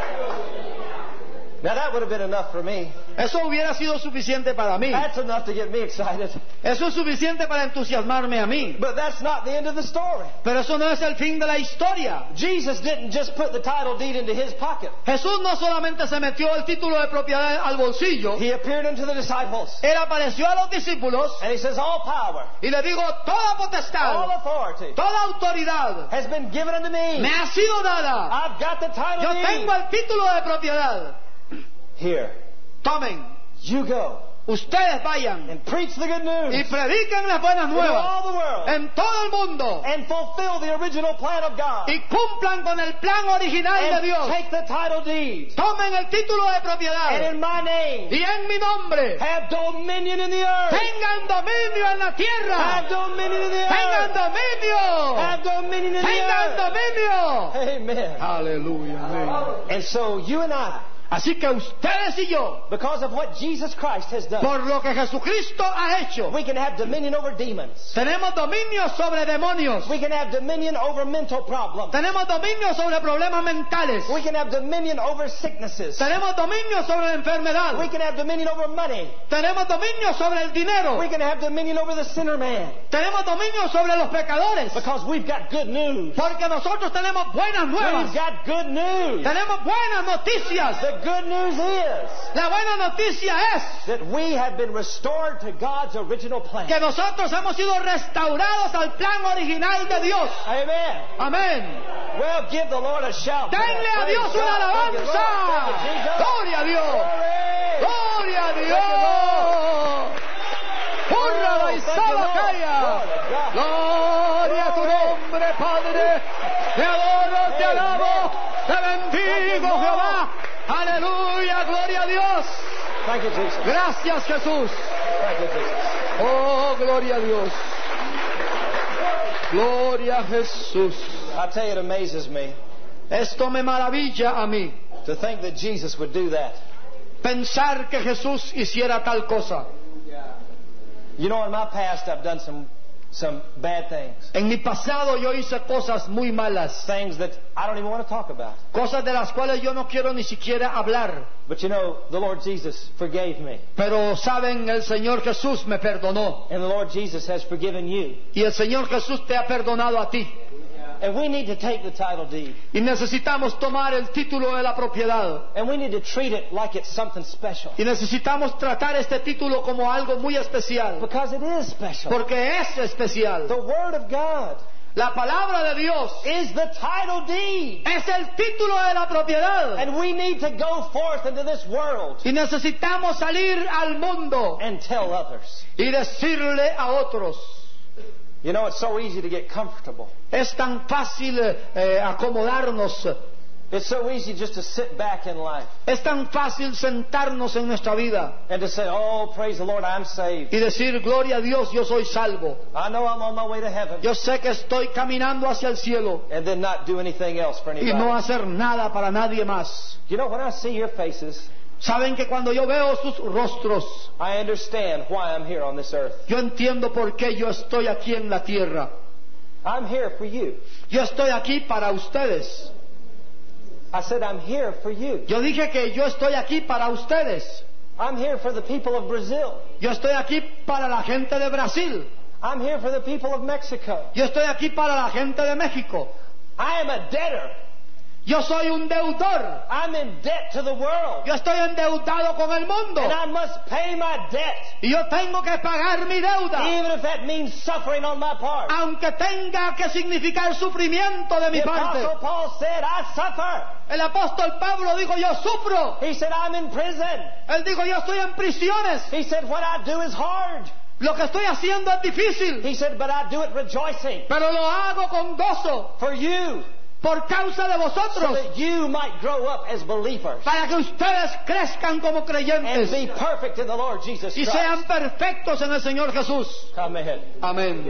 Now that would have been enough for me. Eso hubiera sido suficiente para mí. That's enough to get me excited. Eso es suficiente para entusiasmarme a mí. But that's not the end of the story. Pero eso no es el fin de la historia. Jesus didn't just put the title deed into his pocket. Jesús no solamente se metió el título de propiedad al bolsillo. He appeared unto the disciples. Él apareció a los discípulos And he says, all power, y le dijo, toda all potestad, authority toda autoridad has been given unto me. me ha sido dada. I've got the title Yo deed. tengo el título de propiedad. Here, Tomen, you go. ustedes vayan and preach the good y news prediquen las buenas to nuevas all the world en todo el mundo and fulfill the original plan of God y cumplan con el plan original de and Dios. take the title deed Tomen el título de and propiedad in my name y en mi nombre have dominion in the earth. tengan dominio en la tierra. Have dominion in the Tengan earth. dominio. Have dominion in the Tengan earth. dominio. Amen. Aleluya. Amén. And so you and I, Así que ustedes y yo, because of what Jesus Christ has done, por lo que Jesucristo ha hecho, we can have dominion over demons. tenemos dominio sobre demonios. We can have dominion over mental problems. Tenemos dominio sobre problemas mentales. We can have dominion over sicknesses. Tenemos dominio sobre la enfermedad. We can have dominion over money. Tenemos dominio sobre el dinero. We can have dominion over the sinner man. Tenemos dominio sobre los pecadores. Because we've got good news. Porque nosotros tenemos buenas We've nuevas. got good news. Tenemos buenas noticias. The good news is La buena noticia es that we have been restored to God's original plan. que nosotros hemos sido restaurados al plan original de Dios. Amen. Amén. Well, give the Lord a shout. for that. Denle a Praise Dios una God. Thank you, Lord. alabanza. Thank you, Jesus. Gloria a Dios. Glory. Gloria a Dios. Hurra Oh, la thank you, Isaba Lord. Calla. Glory to God. Gloria a tu nombre, Padre. Te adoro, te alabo, te bendigo, Jehová. Aleluya, gloria a Dios. Thank you, Jesus. Gracias, Jesús. Thank you, Jesus. Oh, gloria a Dios. Gloria a Jesús. I tell you, it amazes me Esto me maravilla a mí. to think that Jesus would do that. Pensar que Jesús hiciera tal cosa. You know, in my past, I've done some some bad things. En mi pasado yo hice cosas muy malas. Things that I don't even want to talk about. Cosas de las cuales yo no quiero ni siquiera hablar. But you know, the Lord Jesus forgave me. Pero saben, el Señor Jesús me perdonó. And the Lord Jesus has forgiven you. Y el Señor Jesús te ha perdonado a ti. And we need to take the title deed. Y necesitamos tomar el título de la propiedad. And we need to treat it like it's something special. Y necesitamos tratar este título como algo muy especial. Because it is special. Porque es especial. The Word of God La palabra de Dios is the title deed. es el título de la propiedad. And we need to go forth into this world Y necesitamos salir al mundo and tell others. y decirle a otros. You know, it's so easy to get comfortable. Es tan fácil eh, acomodarnos. It's so easy just to sit back in life Es tan fácil sentarnos en nuestra vida and to say, oh, praise the Lord, I'm saved. y decir, gloria a Dios, yo soy salvo. I know I'm on my way to heaven. Yo sé que estoy caminando hacia el cielo And then not do anything else for y anybody. no hacer nada para nadie más. You know, when I see your faces, Saben que cuando yo veo sus rostros, I understand why I'm here on this earth. yo entiendo por qué yo estoy aquí en la tierra. I'm here for you. Yo estoy aquí para ustedes. I said, I'm here for you. Yo dije que yo estoy aquí para ustedes. I'm here for the people of Brazil. Yo estoy aquí para la gente de Brasil. I'm here for the people of Mexico. Yo estoy aquí para la gente de México. I am a debtor. Yo soy un deudor. I'm in debt to the world. Yo estoy endeudado con el mundo. And I must pay my debt. Y yo tengo que pagar mi deuda. Even if that means suffering on my part. Aunque tenga que significar sufrimiento de mi The parte. Apostle Paul said, I suffer. El apóstol Pablo dijo, yo sufro. He said, I'm in prison. Él dijo, yo estoy en prisiones. He said, what I do is hard. Lo que estoy haciendo es difícil. He said, but I do it rejoicing. Pero lo hago con gozo. For you. Por causa de So vosotros. that you might grow up as believers. Para que ustedes crezcan como And creyentes. be perfect in the Lord Jesus Y Christ. sean perfectos en el Señor Jesús. Amen. Amén.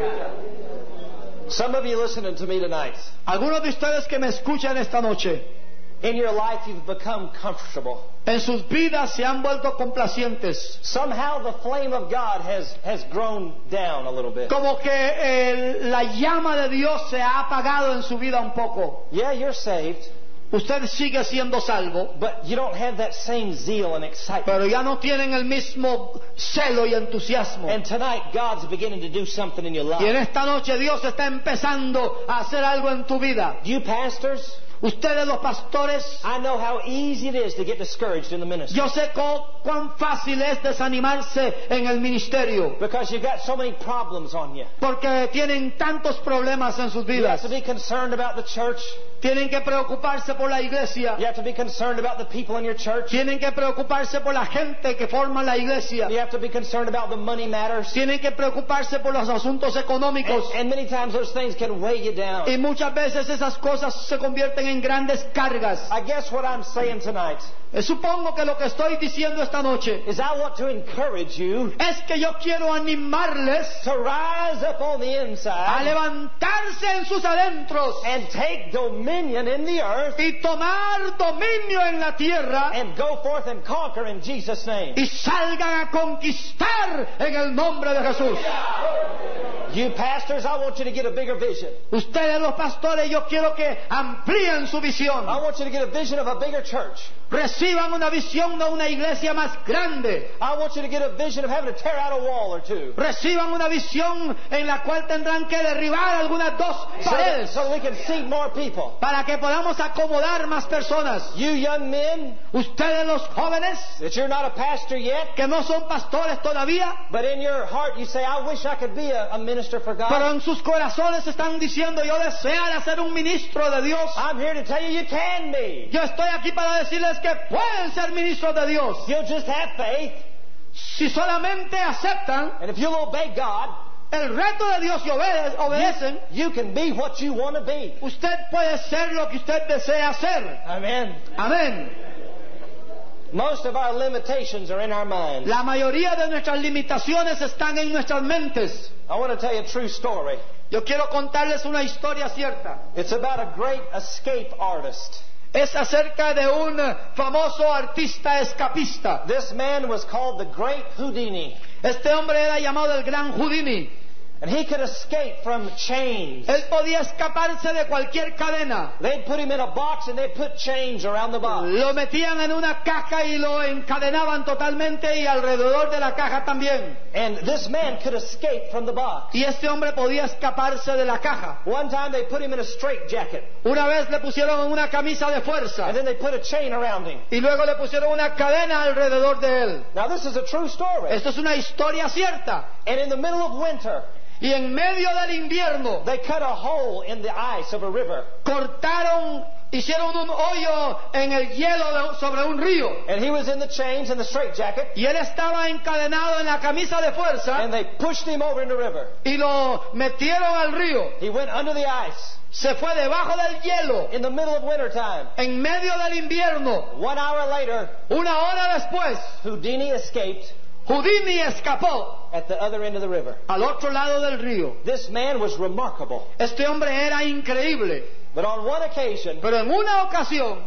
Some of you listening to me tonight, Algunos de ustedes que me escuchan esta noche, in your life you've become comfortable. en sus vidas se han vuelto complacientes. Somehow the flame of God has, has grown down a little bit. Como que eh, la llama de Dios se ha apagado en su vida un poco. Yeah, you're saved, Usted sigue siendo salvo, but you don't have that same zeal and excitement. pero ya no tienen el mismo celo y entusiasmo. And tonight God's beginning to do something in your Y en life. esta noche Dios está empezando a hacer algo en tu vida. You pastors, Ustedes los pastores, I know how easy it is to get discouraged in the ministry. yo sé cu- cuán fácil es desanimarse en el ministerio, Because you've got so many problems on you. porque tienen tantos problemas en sus You have vidas. to be concerned about the church. Tienen que preocuparse por la iglesia. You have to be concerned about the people in your church. Tienen que preocuparse por la gente que forma la iglesia. You have to be concerned about the money matters. Tienen que preocuparse por los asuntos económicos. And, and many times those things can weigh you down. Y muchas veces esas cosas se convierten en grandes cargas. I guess what I'm saying tonight Eh, Supongo que lo que estoy diciendo esta noche is I want to encourage you es que yo quiero animarles to rise up on the a inside levantarse en sus adentros and take dominion in the earth y tomar dominio en la tierra and go forth and conquer in Jesus' name. y salgan a conquistar en el nombre de Jesús. You pastors, I want you to get a bigger vision. Ustedes los pastores, yo quiero que amplíen su visión. I want you to get a vision of a bigger church. Reciban una visión de una iglesia más grande. I want you to get a vision of having to tear out a wall or two. Reciban una visión en la cual tendrán que derribar algunas dos So that, paredes so we can seat more people. para que podamos acomodar más personas. You young men, Ustedes los jóvenes that you're not a pastor yet, que no son pastores todavía, but in your heart you say, I wish I could be a, a minister for pero God. en sus corazones están diciendo, yo deseo ser un ministro de Dios. I'm here to tell you you can be. Yo estoy aquí para decirles que pueden ser ministros de Dios You'll just have faith, si solamente aceptan and if you'll obey God, el reto de Dios y obede- obedecen. you can be what you want to be. Usted puede ser lo que usted desea ser. Amen. Amén. Most of our limitations are in our minds. La mayoría de nuestras limitaciones están en nuestras mentes. I want to tell you a true story. Yo quiero contarles una historia cierta. It's about a great escape artist. Es acerca de un famoso artista escapista. This man was called the Great Houdini, Este hombre era llamado el Gran Houdini. and he could escape from chains. Él podía escaparse de cualquier cadena. They'd put him in a box and they'd put chains around the box. Lo metían en una caja y lo encadenaban totalmente y alrededor de la caja también. And this man could escape from the box. Y este hombre podía escaparse de la caja. One time they put him in a straitjacket, Una vez le pusieron una camisa de fuerza and then they put a chain around him. y luego le pusieron una cadena alrededor de él. Now this is a true story. Esto es una historia cierta. And in the middle of winter, Y en medio del invierno they cut a hole in the ice of a river. cortaron, hicieron un hoyo en el hielo de- sobre un río. And he was in the chains and the straitjacket, Y él estaba encadenado en la camisa de fuerza and they pushed him over in the river. y lo metieron al río. He went under the ice Se fue debajo del hielo in the middle of winter time. en medio del invierno. One hour later, Una hora después, Houdini escaped Houdini escapó at the other end of the river. al otro lado del río. This man was remarkable. Este hombre era increíble. But on one occasion, Pero en una ocasión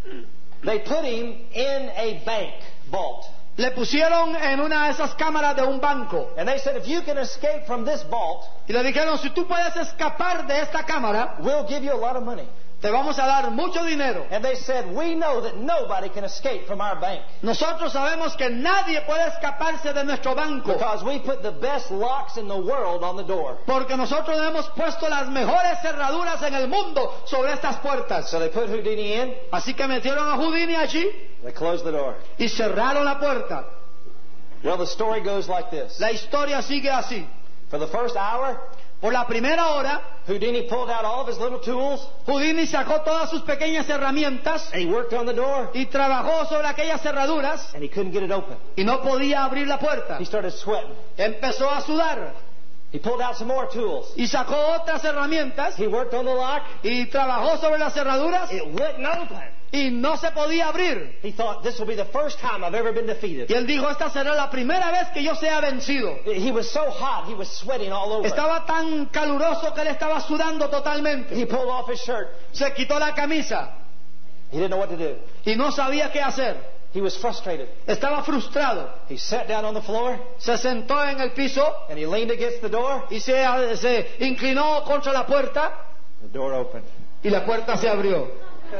they put him in a bank vault. le pusieron en una de esas cámaras de un banco. And they said, if you can escape from this vault, Y le dijeron, si tú puedes escapar de esta cámara, we'll give you a lot of money. te vamos a dar mucho dinero. And they said, we know that nobody can escape from our bank Nosotros sabemos que nadie puede escaparse de nuestro banco, because we put the best locks in the world on the door. porque nosotros hemos puesto las mejores cerraduras en el mundo sobre estas puertas. So they put Houdini in, Así que metieron a Houdini allí they closed the door. y cerraron la puerta. Well, the story goes like this. La historia sigue así. For the first hour, Por la primera hora, Houdini pulled out all of his little tools Houdini sacó todas sus pequeñas herramientas and he worked on the door y trabajó sobre aquellas cerraduras and he couldn't get it open. y no podía abrir la puerta. He started sweating. Empezó a sudar He pulled out some more tools. y sacó otras herramientas He worked on the lock. y trabajó sobre las cerraduras It wouldn't open. y no se podía abrir. He thought, this will be the first time I've ever been defeated. Y él dijo, esta será la primera vez que yo sea vencido. He was so hot, he was sweating all over. Estaba tan caluroso que él estaba sudando totalmente. He pulled off his shirt. Se quitó la camisa He didn't know what to do. y no sabía qué hacer. He was frustrated. Estaba frustrado. He sat down on the floor Se sentó en el piso and he leaned against the door. y se, se inclinó contra la puerta The door opened. y la puerta se abrió.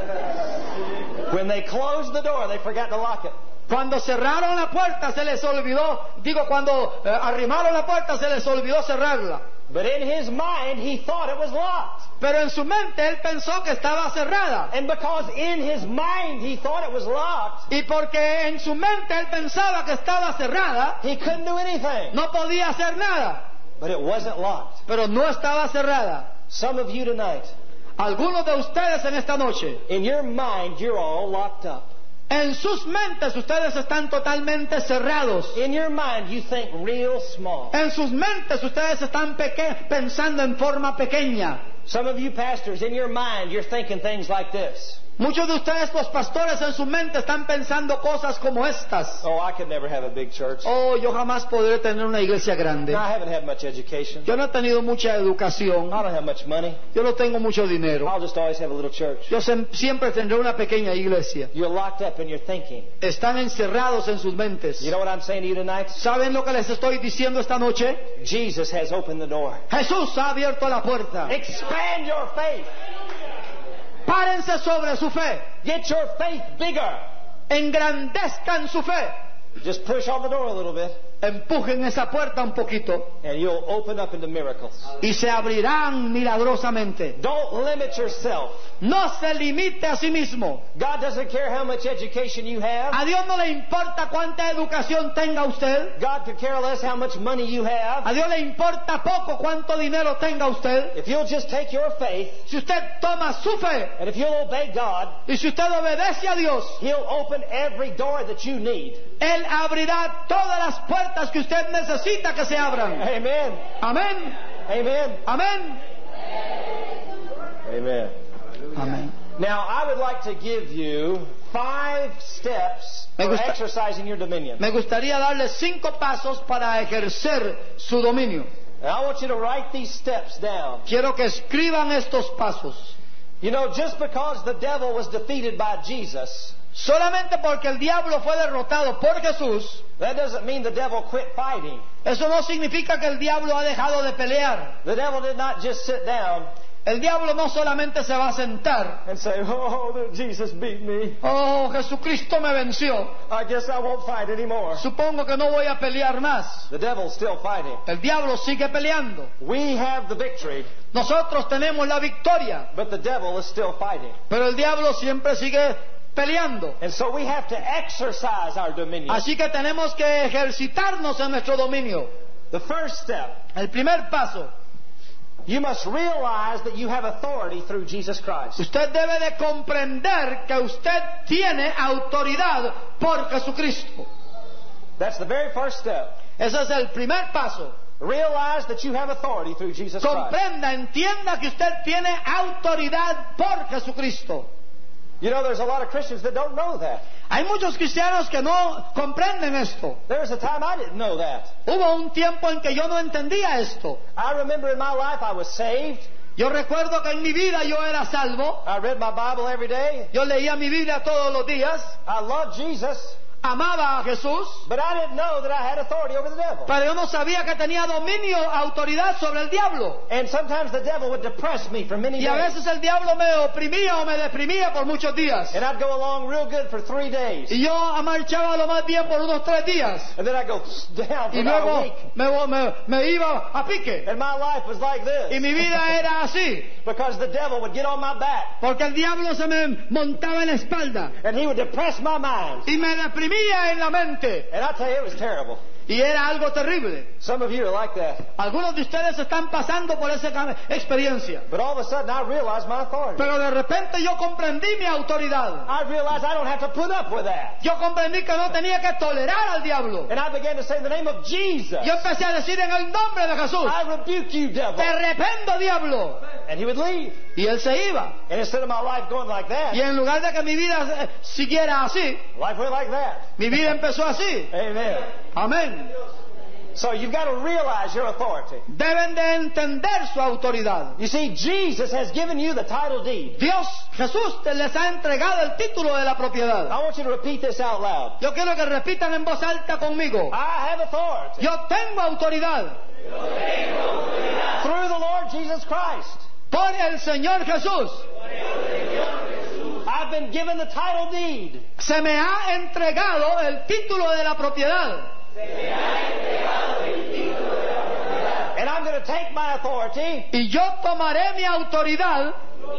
When they closed the door, they forgot to lock it. Cuando cerraron la puerta se les olvidó, digo, cuando eh, arrimaron la puerta se les olvidó cerrarla. But in his mind, he thought it was locked. Pero en su mente él pensó que estaba cerrada. And because in his mind he thought it was locked, Y porque en su mente él pensaba que estaba cerrada, he couldn't do anything. no podía hacer nada. But it wasn't locked. Pero no estaba cerrada. Some of you tonight, Algunos de ustedes en esta noche, in your mind, you're all locked up. en sus mentes ustedes están totalmente cerrados. In your mind, you think real small. En sus mentes ustedes están peque- pensando en forma pequeña. Some of you pastors, in your mind, you're thinking things like this. Muchos de ustedes, los pastores, en su mente están pensando cosas como estas. Oh, I could never have a big church. Oh, yo jamás podré tener una iglesia grande. I haven't had much education. Yo no he tenido mucha educación. I don't have much money. Yo no tengo mucho dinero. I'll just always have a little church. Yo sem- siempre tendré una pequeña iglesia. You're locked up in your thinking. Están encerrados en sus mentes. You know what I'm saying to you tonight? ¿Saben lo que les estoy diciendo esta noche? Jesus has opened the door. Jesús ha abierto la puerta. Expand your faith. Párense sobre su fe. Get your faith bigger. Engrandezcan su fe. Just push on the door a little bit, Empujen esa puerta un poquito and you'll open up into miracles. y se abrirán milagrosamente. Don't limit yourself. No se limite a sí mismo. God doesn't care how much education you have. A Dios no le importa cuánta educación tenga usted. God could care less how much money you have. A Dios le importa poco cuánto dinero tenga usted. If you'll just take your faith, Si usted toma su fe and if you'll obey God, y si usted obedece a Dios, He'll open every door that you need. Él abrirá todas las puertas que usted necesita que se abran. Amen. Amén. Amen. Amén. Amen. Amén. Now, I would like to give you five steps Me for gusta- exercising your dominion. Me gustaría darle cinco pasos para ejercer su dominio. And I want you to write these steps down. Quiero que escriban estos pasos. You know, just because the devil was defeated by Jesus, Solamente porque el diablo fue derrotado por Jesús, that doesn't mean the devil quit fighting. eso no significa que el diablo ha dejado de pelear. The devil did not just sit down El diablo no solamente se va a sentar. and say, oh, Jesus beat me. Oh, Jesucristo me venció. I guess I won't fight anymore. Supongo que no voy a pelear más. The devil's still fighting. El diablo sigue peleando. We have the victory, Nosotros tenemos la victoria, but the devil is still fighting. pero el diablo siempre sigue peleando. And so we have to exercise our dominion. Así que tenemos que ejercitarnos en nuestro dominio. The first step, El primer paso, you must realize that you have authority through Jesus Christ. usted debe de comprender que usted tiene autoridad por Jesucristo. That's the very first step. Ese es el primer paso. Realize that you have authority through Jesus Christ. Comprenda, entienda que usted tiene autoridad por Jesucristo. You know, there's a lot of Christians that don't know that. Hay muchos cristianos que no comprenden esto. There was a time I didn't know that. Hubo un tiempo en que yo no entendía esto. I remember in my life I was saved. Yo recuerdo que en mi vida yo era salvo. I read my Bible every day. Yo leía mi Biblia todos los días. I loved Jesus. Amaba a Jesús. But I didn't know that I had authority over the devil. Pero yo no sabía que tenía dominio, autoridad sobre el diablo. And sometimes the devil would depress me for many Y a days. veces el diablo me oprimía o me deprimía por muchos días. And I'd go along real good for three days. Y yo marchaba lo más bien por unos tres días. And then I'd go down for Y about a luego week. me, me, me iba a pique. And my life was like this. Y mi vida era así. Because the devil would get on my back. Porque el diablo se me montaba en la espalda. And he would depress my mind. Y me deprimía en la mente. And I tell you, it was terrible. Y era algo terrible. Some of you are like that. Algunos de ustedes están pasando por esa cam- experiencia. But all of a sudden I realized my authority. Pero de repente yo comprendí mi autoridad. I realized I don't have to put up with that. Yo comprendí que no tenía que tolerar al diablo. And I began to say in the name of Jesus, Yo empecé a decir en el nombre de Jesús, I rebuke you, devil. te reprendo, diablo. And he would leave. Y él se iba. And instead of my life going like that, Y en lugar de que mi vida eh, siguiera así, life went like that. mi vida empezó así. Amen. Amén. So you've got to realize your authority. Deben de entender su autoridad. You see, Jesus has given you the title deed. Dios, Jesús, te les ha entregado el título de la propiedad. I want you to repeat this out loud. Yo quiero que repitan en voz alta conmigo. I have authority Yo tengo autoridad through the Lord Jesus Christ. por el Señor Jesús. I've been given the title deed. Se me ha entregado el título de la propiedad. And I'm going to take my authority Y yo tomaré mi autoridad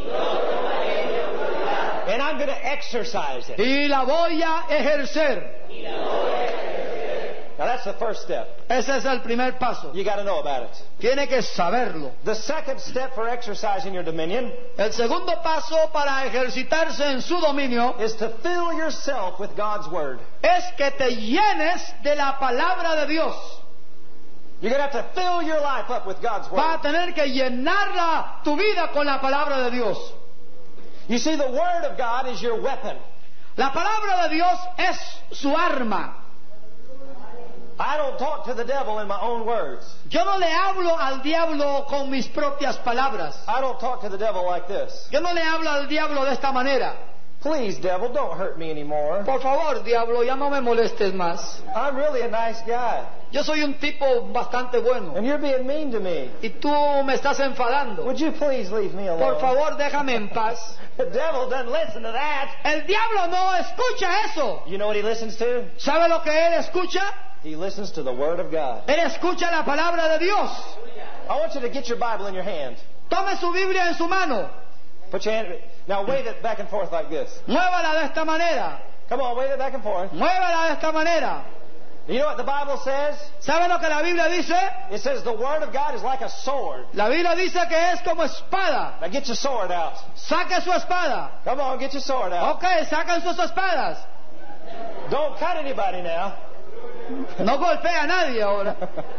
and I'm going to exercise it. y la voy a ejercer. Now that's the first step. Ese es el primer paso. You got to know about it. Tiene que saberlo. The second step for exercising your dominion El segundo paso para ejercitarse en su dominio is to fill yourself with God's Word. es que te llenes de la palabra de Dios. You're going to have to fill your life up with God's Va a Word. tener que llenarla tu vida con la palabra de Dios. You see, the Word of God is your weapon. La palabra de Dios es su arma. I don't talk to the devil in my own words. Yo no le hablo al diablo con mis propias palabras. I don't talk to the devil like this. Yo no le hablo al diablo de esta manera. Please, devil, don't hurt me anymore. Por favor, diablo, ya no me molestes más. I'm really a nice guy. Yo soy un tipo bastante bueno. And you're being mean to me. Y tú me estás enfadando. Would you please leave me alone? Por favor, déjame en paz. The devil doesn't listen to that. El diablo no escucha eso. You know what he listens to? ¿Sabe lo que él escucha? He listens to the Word of God. Él escucha la palabra de Dios. I want you to get your Bible in your hand. Tome su Biblia en su mano. Put your hand. Now wave it back and forth like this. Muévala de esta manera. Come on, wave it back and forth. Muévala de esta manera. You know what the Bible says? ¿Sabe lo que la Biblia dice? It says the Word of God is like a sword. La Biblia dice que es como espada. Now get your sword out. Saque su espada. Come on, get your sword out. Ok, sacan sus espadas. Don't cut anybody now. No golpea a nadie ahora.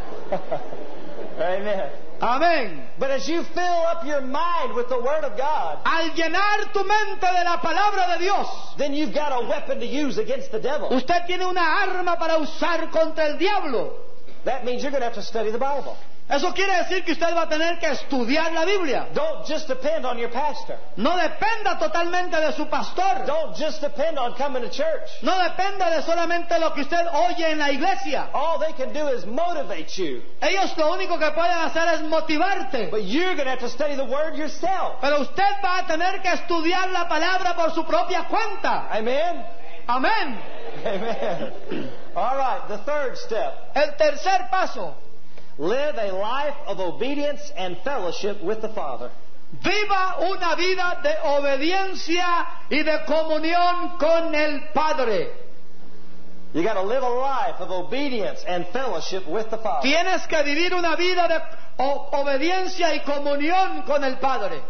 Amen. Amén. But as you fill up your mind with the Word of God, Al llenar tu mente de la palabra de Dios, then you've got a weapon to use against the devil. usted tiene una arma para usar contra el diablo. That means you're going to have to study the Bible. Eso quiere decir que usted va a tener que estudiar la Biblia. Don't just depend on your pastor. No dependa totalmente de su pastor. Don't just depend on coming to church. No dependa de solamente lo que usted oye en la iglesia. All they can do is motivate you. Ellos lo único que pueden hacer es motivarte. But you're going to have to study the Word yourself. Pero usted va a tener que estudiar la palabra por su propia cuenta. Amen? Amén. Amen. All right, the third step. El tercer paso. Live a life of obedience and fellowship with the Father. Viva una vida de obediencia y de comunión con el Padre. You got to live a life of obedience and fellowship with the Father. Tienes que vivir una vida de o- obediencia y comunión con el Padre.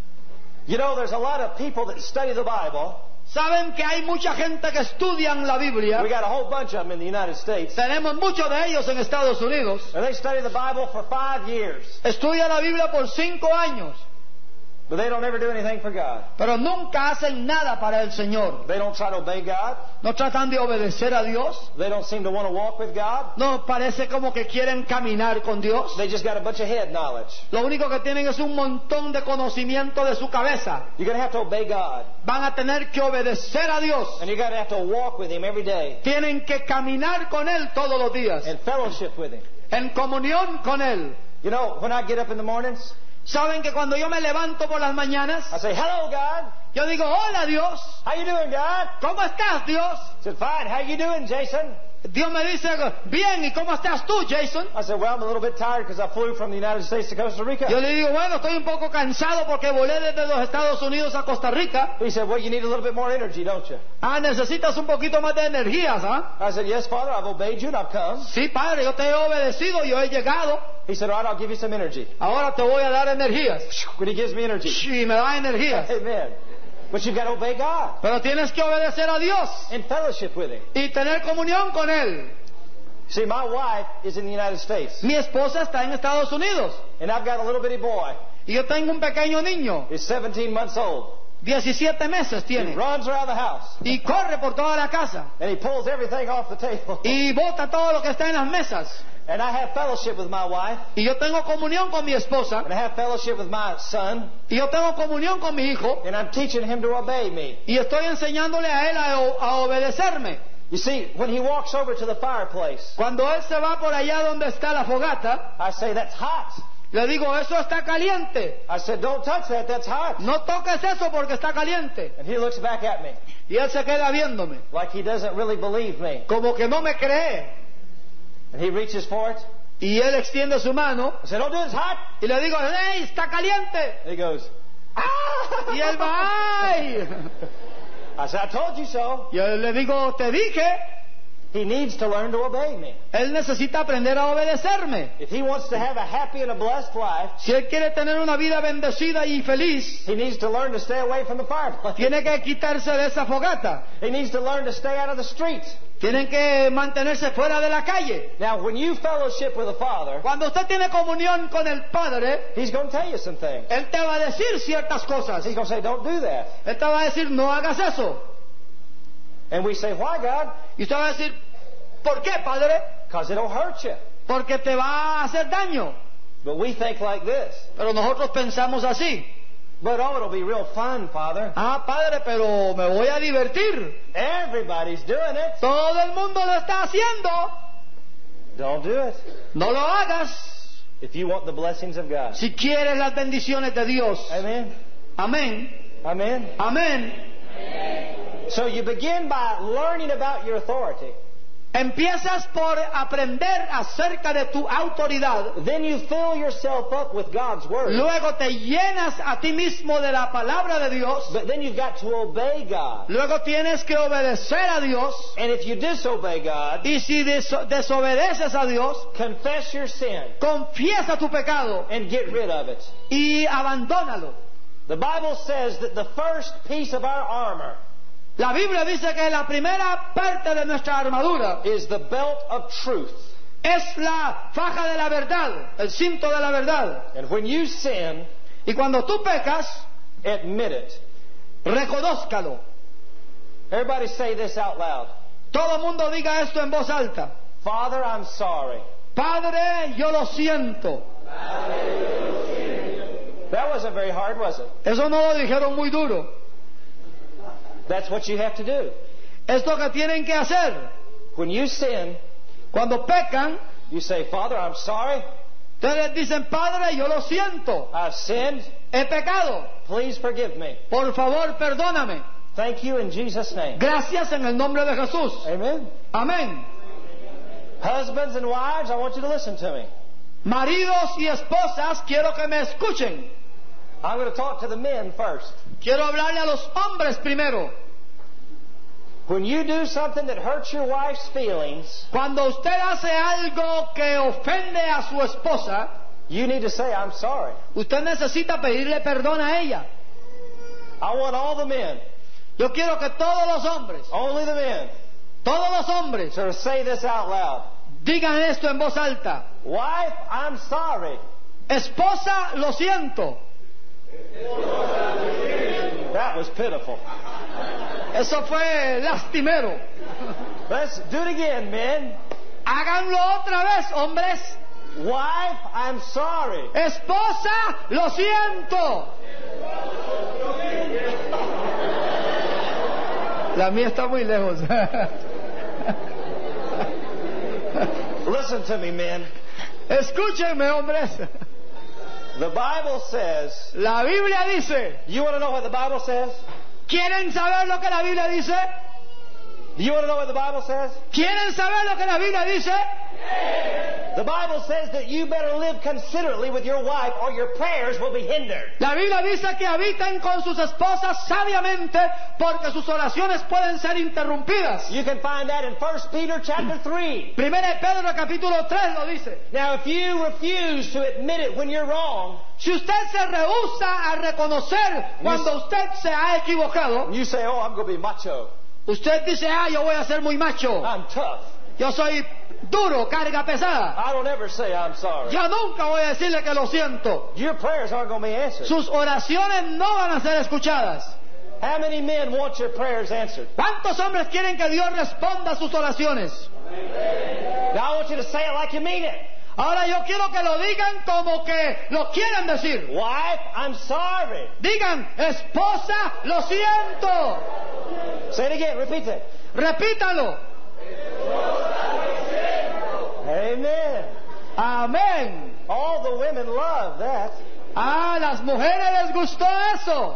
You know, there's a lot of people that study the Bible. Saben que hay mucha gente que estudian la Biblia. We got a whole bunch of them in the United States. Tenemos muchos de ellos en Estados Unidos. And they study the Bible for five years. Estudian la Biblia por cinco años, But they don't ever do anything for God. pero nunca hacen nada para el Señor. They don't try to obey God. No tratan de obedecer a Dios. They don't seem to want to walk with God. No parece como que quieren caminar con Dios. They just got a bunch of head knowledge. Lo único que tienen es un montón de conocimiento de su cabeza. You're going to have to obey God. Van a tener que obedecer a Dios. And you're going to have to walk with Him every day. Tienen que caminar con Él todos los días. And fellowship with Him. En comunión con Él. You know, when I get up in the mornings, Saben que cuando yo me levanto por las mañanas, I say, hello, God. yo digo, hola Dios. How you doing, God? ¿Cómo estás, Dios? I said, fine. How you doing, Jason? Dios me dice, bien, ¿y cómo estás tú, Jason? I said, well, I'm a little bit tired because I flew from the United States to Costa Rica. Yo le digo, bueno, estoy un poco cansado porque volé desde los Estados Unidos a Costa Rica. He said, well, you need a little bit more energy, don't you? Ah, necesitas un poquito más de energías, ¿ah? I said, yes, Father, I've obeyed you and I've come. Sí, Padre, yo te he obedecido, yo he llegado. He said, all right, I'll give you some energy. Ahora te voy a dar energías. When He gives me energy. Y me da energías. Amen. But you've got to obey God Pero tienes que obedecer a Dios in fellowship with Him. y tener comunión con Él. See, my wife is in the United States. Mi esposa está en Estados Unidos And I've got a little bitty boy. y yo tengo un pequeño niño, He's seventeen months old. diecisiete meses He tiene, runs around the house. y corre por toda la casa And he pulls everything off the table. y bota todo lo que está en las mesas. And I have fellowship with my wife. Y yo tengo comunión con mi esposa, And I have fellowship with my son. y yo tengo comunión con mi hijo, And I'm teaching him to obey me. y estoy enseñándole a él a, a obedecerme. You see, when he walks over to the fireplace, Cuando él se va por allá donde está la fogata, I say, that's hot. le digo, eso está caliente. I said, don't touch that, that's hot. No toques eso porque está caliente. And he looks back at me Y él se queda viéndome, like he doesn't really believe me. como que no me cree. And he reaches for it. Y él extiende su mano I said, don't do it, it's hot. y le digo, ¡hey, está caliente! And he goes, ah! Y él va, ¡ay! I said, I told you so. Y él le digo, te dije. he needs to learn to obey me. Él necesita aprender a obedecerme. If he wants to have a happy and a blessed life, Si él quiere tener una vida bendecida y feliz, he needs to learn to stay away from the fireplace. tiene que quitarse de esa fogata. He needs to learn to stay out of the streets. Tienen que mantenerse fuera de la calle. Now, when you fellowship with the Father, Cuando usted tiene comunión con el Padre, he's going to tell you some things. Él te va a decir ciertas cosas. He's going to say, don't do that. Él te va a decir, no hagas eso. And we say, why, God? Y usted va a decir, ¿por qué, Padre? Because it'll hurt you. Porque te va a hacer daño. But we think like this. Pero nosotros pensamos así. But oh, it'll be real fun, Father. Ah, Padre, pero me voy a divertir. Everybody's doing it. Todo el mundo lo está haciendo. Don't do it. No lo hagas. If you want the blessings of God. Si quieres las bendiciones de Dios. Amen. Amén. Amen. Amén. So you begin by learning about your authority. Empiezas por aprender acerca de tu autoridad. Then you fill yourself up with God's Word. Luego te llenas a ti mismo de la palabra de Dios. But then you've got to obey God. Luego tienes que obedecer a Dios. And if you disobey God, Y si deso- desobedeces a Dios, confess your sin confiesa tu pecado and get rid of it. y abandónalo. The Bible says that the first piece of our armor La Biblia dice que la primera parte de nuestra armadura is the belt of truth. es la faja de la verdad, el cinto de la verdad. And when you sin, Y cuando tú pecas, admit it. reconózcalo. Everybody say this out loud. Todo el mundo diga esto en voz alta. Father, I'm sorry. Padre, yo lo siento. That wasn't very hard, was it? Eso no lo dijeron muy duro. That's what you have to do. Es lo que tienen que hacer. When you sin, Cuando pecan, you say, Father, I'm sorry. ustedes dicen, Padre, yo lo siento. I've sinned. He pecado. Please forgive me. Por favor, perdóname. Thank you in Jesus' name. Gracias en el nombre de Jesús. Amen. Amén. Husbands and wives, I want you to listen to me. Maridos y esposas, quiero que me escuchen. I'm going to talk to the men first. Quiero hablarle a los hombres primero. When you do something that hurts your wife's feelings, Cuando usted hace algo que ofende a su esposa, you need to say, I'm sorry. usted necesita pedirle perdón a ella. I want all the men, Yo quiero que todos los hombres, only the men, todos los hombres, to say this out loud. digan esto en voz alta. Wife, I'm sorry. Esposa, lo siento. That was pitiful. Eso fue lastimero. Let's do it again, men. Háganlo otra vez, hombres. Wife, I'm sorry. Esposa, lo siento. La mía está muy lejos. Listen to me, men. Escúchenme, hombres. The Bible says, La Biblia dice, you want to know what the Bible says? ¿quieren saber lo que la Biblia dice? You want to know what the Bible says? ¿Quieren saber lo que la Biblia dice? The Bible says that you better live considerately with your wife or your prayers will be hindered. La Biblia dice que habiten con sus esposas sabiamente porque sus oraciones pueden ser interrumpidas. You can find that in First Peter chapter three. Primera de Pedro capítulo tres lo dice. Now, if you refuse to admit it when you're wrong, Si usted se rehúsa a reconocer cuando usted se ha equivocado, you say, oh, I'm going to be macho. usted dice, ah, yo voy a ser muy macho, I'm tough. yo soy duro, carga pesada. I don't ever say I'm sorry. Yo nunca voy a decirle que lo siento. Your prayers aren't going to be answered. Sus oraciones no van a ser escuchadas. How many men want your prayers answered? ¿Cuántos hombres quieren que Dios responda a sus oraciones? Now I want you to say it like you mean it. Ahora yo quiero que lo digan como que lo quieren decir. Wife, I'm sorry. Digan, esposa, lo siento. Say it again. Repeat it. Repítalo. Amen. Amén. All the women love that. Ah, las mujeres les gustó eso.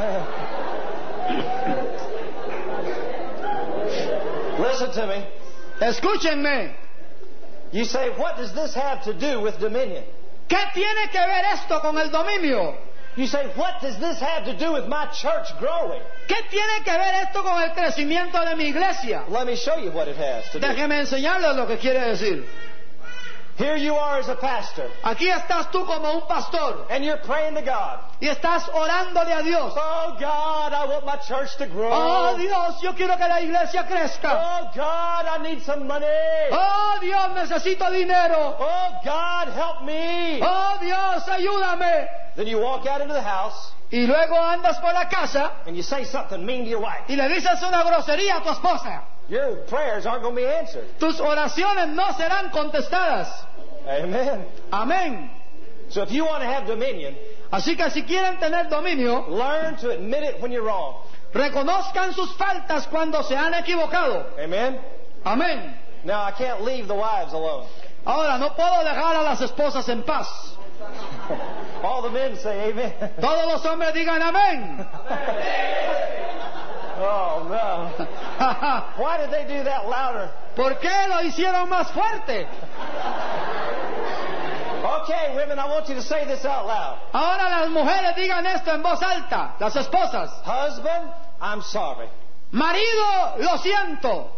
Listen to me. Escúchenme. You say, what does this have to do with dominion? ¿Qué tiene que ver esto con el dominio? You say, what does this have to do with my church growing? ¿Qué tiene que ver esto con el crecimiento de mi iglesia? Let me show you what it has to do. Déjeme enseñarles lo que quiere decir. Here you are as a pastor, Aquí estás tú como un pastor and you're praying to God. y estás orándole a Dios. Oh God, I want my church to grow. Oh Dios, yo quiero que la iglesia crezca. Oh God, I need some money. Oh Dios, necesito dinero. Oh God, help me. Oh Dios, ayúdame. Then you walk out into the house Y luego andas por la casa and you say something mean to your wife. y le dices una grosería a tu esposa. Your prayers aren't going to be answered. Tus oraciones no serán contestadas. Amen. Amén. So if you want to have dominion, Así que si quieren tener dominio, learn to admit it when you're wrong. reconozcan sus faltas cuando se han equivocado. Amen. Amén. Now I can't leave the wives alone. Ahora, no puedo dejar a las esposas en paz. All the men say amen. Todos los hombres digan amén. Oh no. Why did they do that louder? ¿Por qué lo hicieron más fuerte? Okay, women, I want you to say this out loud. Ahora las mujeres digan esto en voz alta, las esposas. Husband, I'm sorry. Marido, lo siento.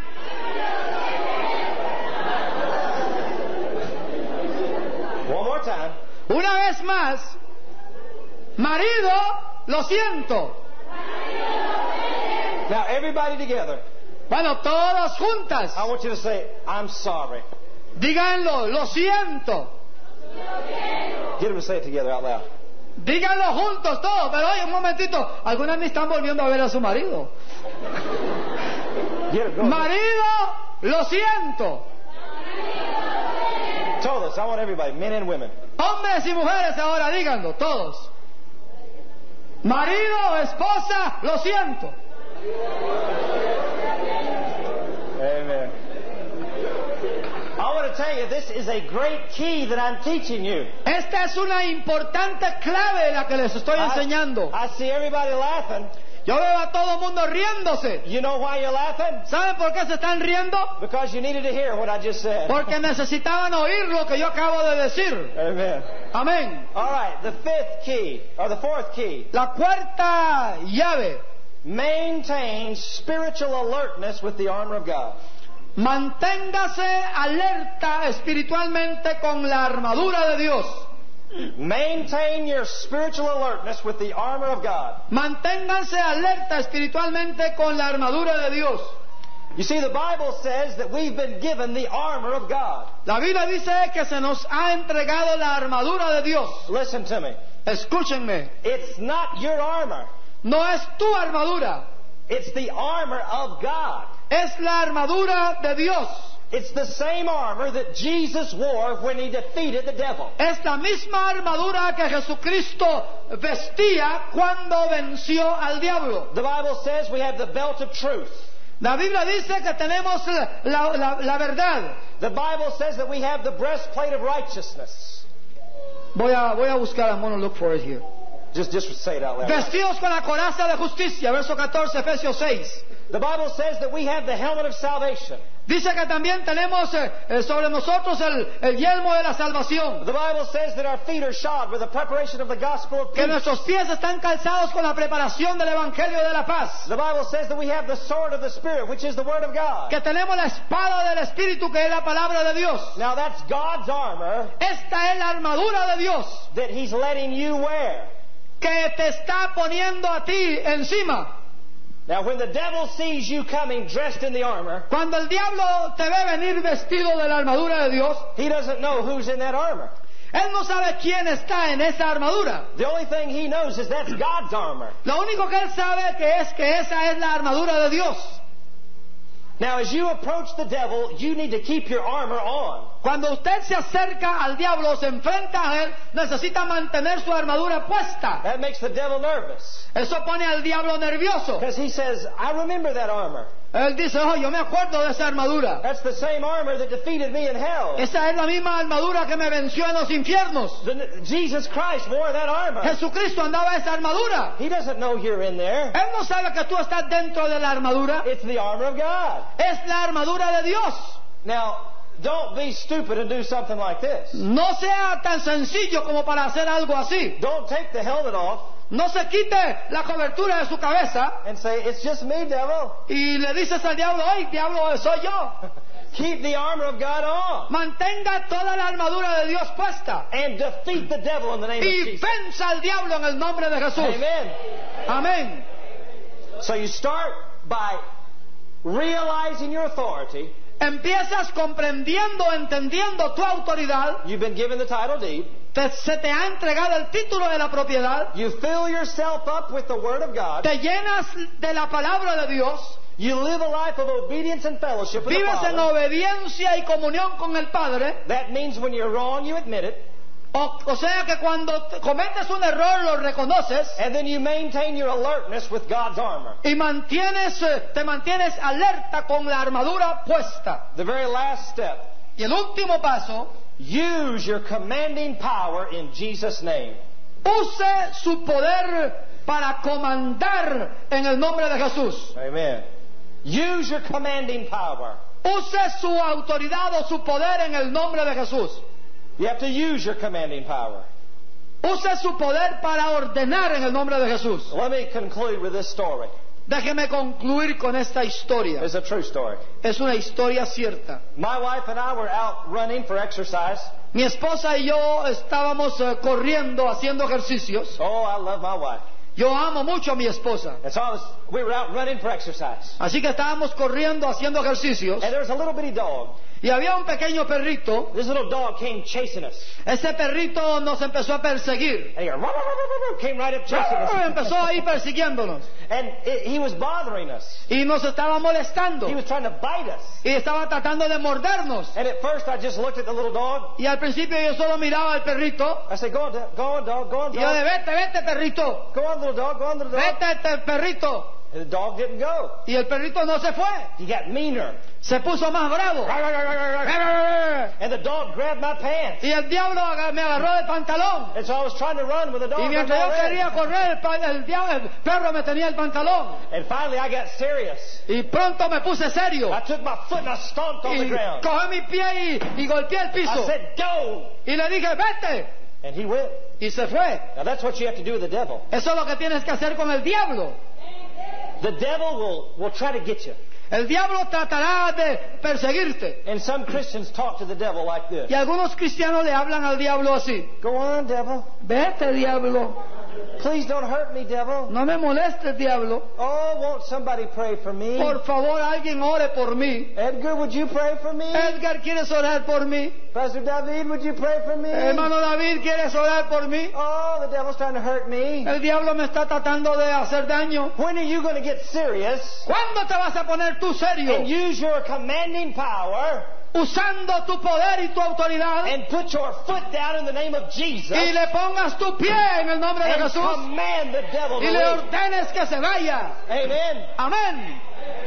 One more time. Una vez más, marido, lo siento. Now everybody together. Bueno, todas juntas. I want you to say, I'm sorry. Díganlo, lo siento. Get them to say it together out loud. Díganlo juntos todos, pero oye, un momentito, algunas ni están volviendo a ver a su marido. Get it, go. Marido, lo siento. Told us, I want everybody, men and women. Hombres y mujeres ahora díganlo, todos. Marido, esposa, lo siento. Amen. I want to tell you, this is a great key that I'm teaching you. Esta es una importante clave la que les estoy enseñando. I, I see everybody laughing. Yo veo a todo el mundo riéndose. You know why you're laughing? ¿Saben por qué se están riendo? Because you needed to hear what I just said. Porque necesitaban oír lo que yo acabo de decir. Amen. Amén. All right, the fifth key, or the fourth key. La cuarta llave. Maintain spiritual alertness with the armor of God. Manténgase alerta espiritualmente con la armadura de Dios. Maintain your spiritual alertness with the armor of God. Manténganse alerta espiritualmente con la armadura de Dios. You see, the Bible says that we've been given the armor of God. La Biblia dice que se nos ha entregado la armadura de Dios. Listen to me. Escúchenme. It's not your armor. No es tu armadura. It's the armor of God. Es la armadura de Dios. It's the same armor that Jesus wore when he defeated the devil. Es la misma armadura que Jesucristo vestía cuando venció al diablo. The Bible says we have the belt of truth. La Biblia dice que tenemos la, la, la verdad. The Bible says that we have the breastplate of righteousness. Voy a, voy a buscar. I'm going to look for it here. Just, just say it out loud. Vestidos con la coraza de justicia, verso catorce, Efesios seis. The Bible says that we have the helmet of salvation. Dice que también tenemos eh, sobre nosotros el, el yelmo de la salvación. The Bible says that our feet are shod with the preparation of the gospel of Que peace. nuestros pies están calzados con la preparación del evangelio de la paz. The Bible says that we have the sword of the Spirit, which is the Word of God. Que tenemos la espada del Espíritu, que es la palabra de Dios. Now that's God's armor Esta es la armadura de Dios that He's letting you wear. que te está poniendo a ti encima. Now when the devil sees you coming dressed in the armor, Cuando el diablo te ve venir vestido de la armadura de Dios, he doesn't know who's in that armor. él no sabe quién está en esa armadura. The only thing he knows is that's God's armor. Lo único que él sabe que es que esa es la armadura de Dios. Now as you approach the devil, you need to keep your armor on. Cuando usted se acerca al diablo, se enfrenta a él, necesita mantener su armadura puesta. That makes the devil nervous. Eso pone al diablo nervioso. Because he says, I remember that armor. Él dice, oh, yo me acuerdo de esa armadura. That's the same armor that defeated me in hell. Esa es la misma armadura que me venció en los infiernos. The, Jesus Christ wore that armor. Jesucristo andaba esa armadura. He doesn't know you're in there. Él no sabe que tú estás dentro de la armadura. It's the armor of God. Es la armadura de Dios. Now, Don't be stupid and do something like this. No sea tan sencillo como para hacer algo así. Don't take the helmet off No se quite la cobertura de su cabeza and say, it's just me, devil. y le dices al diablo, ¡ay, diablo, soy yo! Keep the armor of God on Mantenga toda la armadura de Dios puesta and defeat the devil in the name of y Jesus. venza al diablo en el nombre de Jesús. Amen. Amén. So you start by realizing your authority. Empiezas comprendiendo, entendiendo tu autoridad. You've been given the title deed. Te- se te ha entregado el título de la propiedad. You fill yourself up with the Word of God. Te llenas de la palabra de Dios. You live a life of obedience and fellowship with the Vives en Father. obediencia y comunión con el Padre. That means when you're wrong, you admit it. O, o sea que cuando te- cometes un error lo reconoces And then you maintain your alertness with God's armor. y mantienes, eh, te mantienes alerta con la armadura puesta. The very last step. Y el último paso, Use your commanding power in Jesus' name. use su poder para comandar en el nombre de Jesús. Amen. Use your commanding power. Use su autoridad o su poder en el nombre de Jesús. You have to use your commanding power. Use su poder para ordenar en el nombre de Jesús. Let me conclude with this story. Déjeme concluir con esta historia. It's a true story. Es una historia cierta. My wife and I were out running for exercise. Mi esposa y yo estábamos eh, corriendo, haciendo ejercicios. Oh, I love my wife. Yo amo mucho a mi esposa. And so I was, we were out running for exercise. Así que estábamos corriendo, haciendo ejercicios. And there was a little bitty dog. Y había un pequeño perrito. This little dog came chasing us. Ese perrito nos empezó a perseguir. And he "Ruff, ruff, ruff, ruff," came right up chasing us. Empezó ahí persiguiéndonos. And it, he was bothering us. Y nos estaba molestando. He was trying to bite us. Y estaba tratando de mordernos. And at first I just looked at the little dog. Y al principio yo solo miraba al perrito. I said, go on, go on, dog, go on, Y yo de dog. vete, vete perrito. Go on, little dog, go on, little dog. Vete este perrito. And the dog didn't go. Y el perrito no se fue. He got meaner. Se puso más bravo. And the dog grabbed my pants. Y el diablo aga- me agarró del pantalón. And so I was trying to run with the dog. Y up mientras yo already. quería correr, el, pa- el diablo, el perro me tenía el pantalón. And finally I got serious. Y pronto me puse serio. I took my foot and I stomped on the Y ground. cogí mi pie y, y golpeé el I piso. said, go. Y le dije, vete. And he went. Y se fue. Now that's what you have to do with the devil. Eso es lo que tienes que hacer con el diablo. The devil will, will try to get you. El diablo tratará de perseguirte. And some Christians talk to the devil like this. Y algunos cristianos le hablan al diablo así. Go on, devil. Vete, diablo. Please don't hurt me, devil. No me molestes, diablo. Oh, won't somebody pray for me? Por favor, alguien ore por mí. Edgar, would you pray for me? Edgar, ¿quieres orar por mí? Pastor David, would you pray for me? Hermano David, ¿quieres orar por mí? Oh, the devil's trying to hurt me. El diablo me está tratando de hacer daño. When are you going to get serious ¿Cuándo te vas a poner tú serio? and use your commanding power Usando tu poder y tu autoridad. and put your foot down in the name of Jesus Y le pongas tu pie en el nombre de and Jesús. command the devil to Y le leave? ordenes que se vaya. Amen. Amén.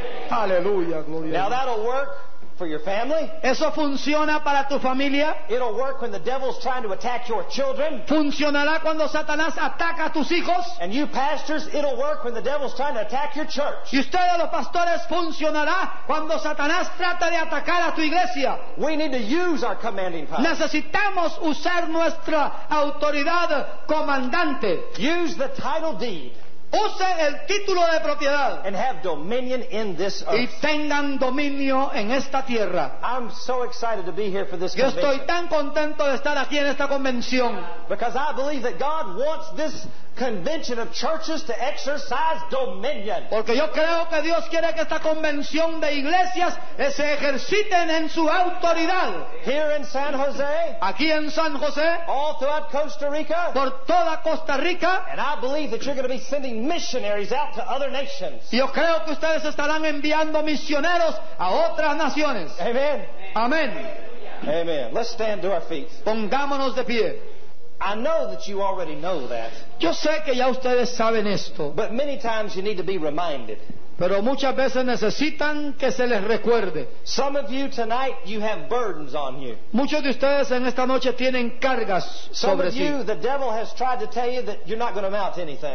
Aleluya, gloria. Now that'll work for your family. Eso funciona para tu familia. It'll work when the devil's trying to attack your children. Funcionará cuando Satanás ataca a tus hijos. And you pastors, it'll work when the devil's trying to attack your church. Y ustedes los pastores funcionará cuando Satanás trata de atacar a tu iglesia. We need to use our commanding power. Necesitamos usar nuestra autoridad comandante. Use the title deed Use el título de propiedad and have dominion in this y earth. tengan dominio en esta tierra. I'm so excited to be here for this Yo convention estoy tan contento de estar aquí en esta convención because I believe that God wants this convention of churches to exercise dominion. porque yo creo que Dios quiere que esta convención de iglesias se ejerciten en su autoridad. Here in San Jose, Aquí en San José, all throughout Costa Rica, por toda Costa Rica, and I believe that you're going to be sending missionaries out to other nations. yo creo que ustedes estarán enviando misioneros a otras naciones. Amen. Amén. Amen. Let's stand to our feet. Pongámonos de pie. I know that you already know that, Yo sé que ya ustedes saben esto, but many times you need to be reminded. pero muchas veces necesitan que se les recuerde. Some of you tonight, you have burdens on you. Muchos de ustedes en esta noche tienen cargas Some sobre of sí. you, the devil has tried to tell you that you're not going to amount to anything.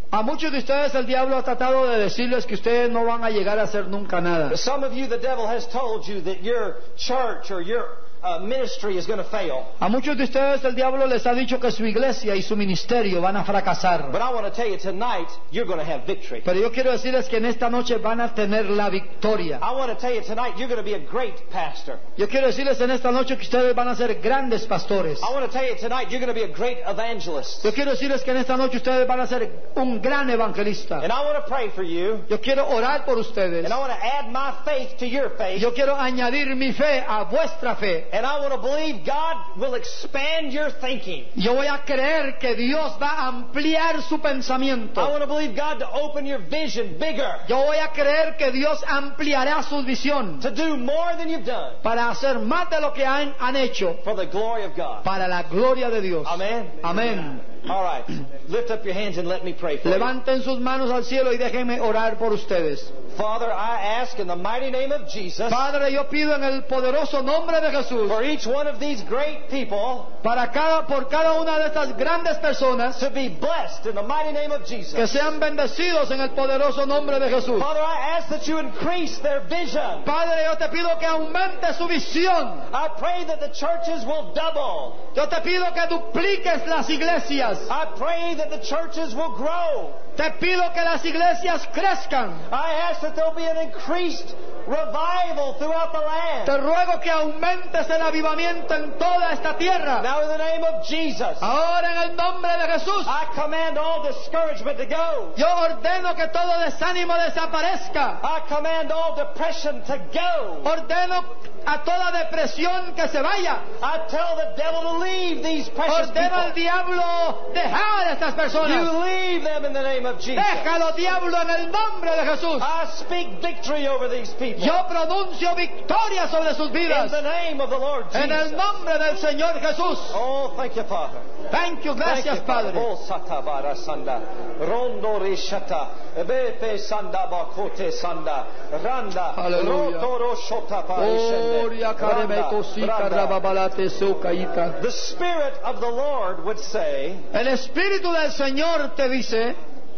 A muchos de ustedes el diablo ha tratado de decirles que ustedes no van a llegar a hacer nunca nada. Some of you, the devil has told you that your church or your uh, ministry is going to fail. A muchos de ustedes el diablo les ha dicho que su iglesia y su ministerio van a fracasar. But I want to tell you tonight, you're going to have victory. Pero yo quiero decirles que en esta noche van a tener la victoria. I want to tell you tonight, you're going to be a great pastor. Yo quiero decirles en esta noche que ustedes van a ser grandes pastores. I want to tell you tonight, you're going to be a great evangelist. Yo quiero decirles que en esta noche ustedes van a ser un gran evangelista. And I want to pray for you. Yo quiero orar por ustedes. And I want to add my faith to your faith. Yo quiero añadir mi fe a vuestra fe. And I want to believe God will expand your thinking. Yo voy a creer que Dios va a ampliar su pensamiento. I want to believe God to open your vision bigger. Yo voy a creer que Dios ampliará su visión To do more than you've done. para hacer más de lo que han, han hecho For the glory of God. para la gloria de Dios. Amen. Amén. All right. Lift up your hands and let me pray for you. Levanten sus manos al cielo y déjenme orar por ustedes. Father, I ask in the mighty name of Jesus Padre, yo pido en el poderoso nombre de Jesús for each one of these great people para cada, por cada una de estas grandes personas to be blessed in the mighty name of Jesus. que sean bendecidos en el poderoso nombre de Jesús. Father, I ask that you increase their vision. Padre, yo te pido que aumente su visión. I pray that the churches will double. Yo te pido que dupliques las iglesias. I pray that the churches will grow. Te pido que las iglesias crezcan. I ask that there'll be an increased revival throughout the land. Te ruego que aumentes el avivamiento en toda esta tierra. Now in the name of Jesus, Ahora en el nombre de Jesús, I command all discouragement to go. yo ordeno que todo desánimo desaparezca. I command all depression to go. Ordeno a toda depresión que se vaya. I tell the devil to leave these precious Ordeno al people. diablo dejar a estas personas. You leave them in the name of Jesus. Déjalo, diablo, en el nombre de Jesús. I speak victory over these people. Yo pronuncio victoria sobre sus In vidas. the name of the Lord En el Jesus. nombre del Señor Jesús. Oh, thank you, Father. Thank you, Thank gracias, you, Padre. Oh, satabara sanda. Rondo rishata. Bepe sanda bakote sanda. Randa. Hallelujah. Rotoro shota Oria parishende. karemeko sika Randa. rababalate sokaita. The Spirit of the Lord would say El Espíritu del Señor te dice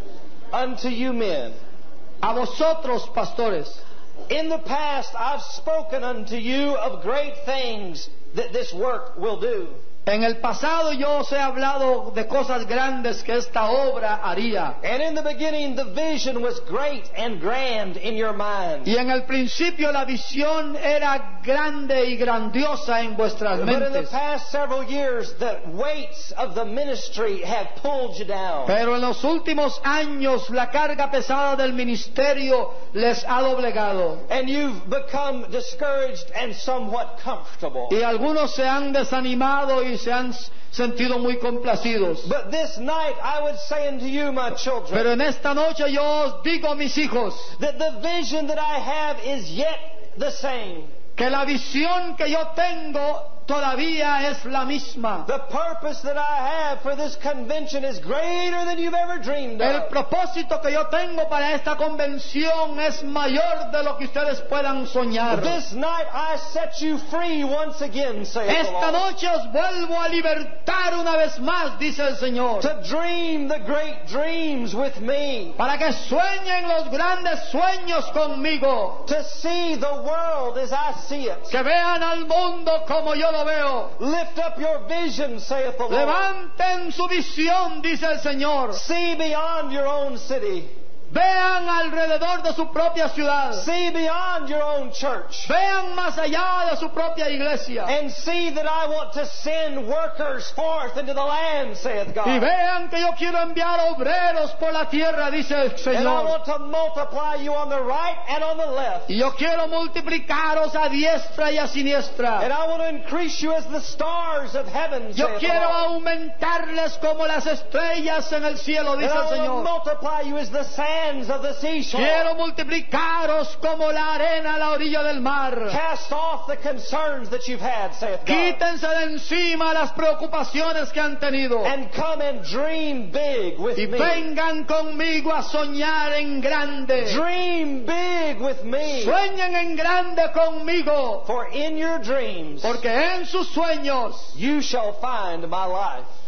unto you men, a vosotros, pastores, in the past I've spoken unto you of great things that this work will do. en el pasado yo os he hablado de cosas grandes que esta obra haría. And in the beginning the vision was great and grand in your mind. Y en el principio la visión era grande y grandiosa en vuestras But in the mentes. past several years the weights of the ministry have pulled you down. Pero en los últimos años la carga pesada del ministerio les ha doblegado. And you've become discouraged and somewhat comfortable. Y algunos se han desanimado y se han sentido muy complacidos. But this night I would say unto you, my children, Pero en esta noche yo os digo, mis hijos, that the vision that I have is yet the same. que la visión que yo tengo todavía es la misma. The purpose that I have for this convention is greater than you've ever dreamed El of. propósito que yo tengo para esta convención es mayor de lo que ustedes puedan soñar. This night I set you free once again, saith the Esta Lord, noche os vuelvo a libertar una vez más, dice el Señor, to dream the great dreams with me, para que sueñen los grandes sueños conmigo, to see the world as I see it. que vean al mundo como yo lo veo. Lift up your vision, saith the Lord. Levanten su visión, dice el Señor. See beyond your own city. Vean alrededor de su propia ciudad. See beyond your own church. Vean más allá de su propia iglesia. And see that I want to send workers forth into the land, saith God. Y vean que yo quiero enviar obreros por la tierra, dice el And I Señor. want to multiply you on the right and on the left. Y yo quiero multiplicaros a diestra y a And siniestra. I want to increase you as the stars of heaven, Yo saith the quiero Lord. aumentarles como las estrellas en el cielo, And dice I el want to Señor. multiply you as the sands of the seashore. Quiero multiplicaros como la arena a la orilla del mar. Cast off the concerns that you've had, saith God. Quítense de encima las preocupaciones que han tenido. And come and dream big with Y me. vengan conmigo a soñar en grande. Dream big with me. Sueñen en grande conmigo. For in your dreams Porque en sus sueños you shall find my life.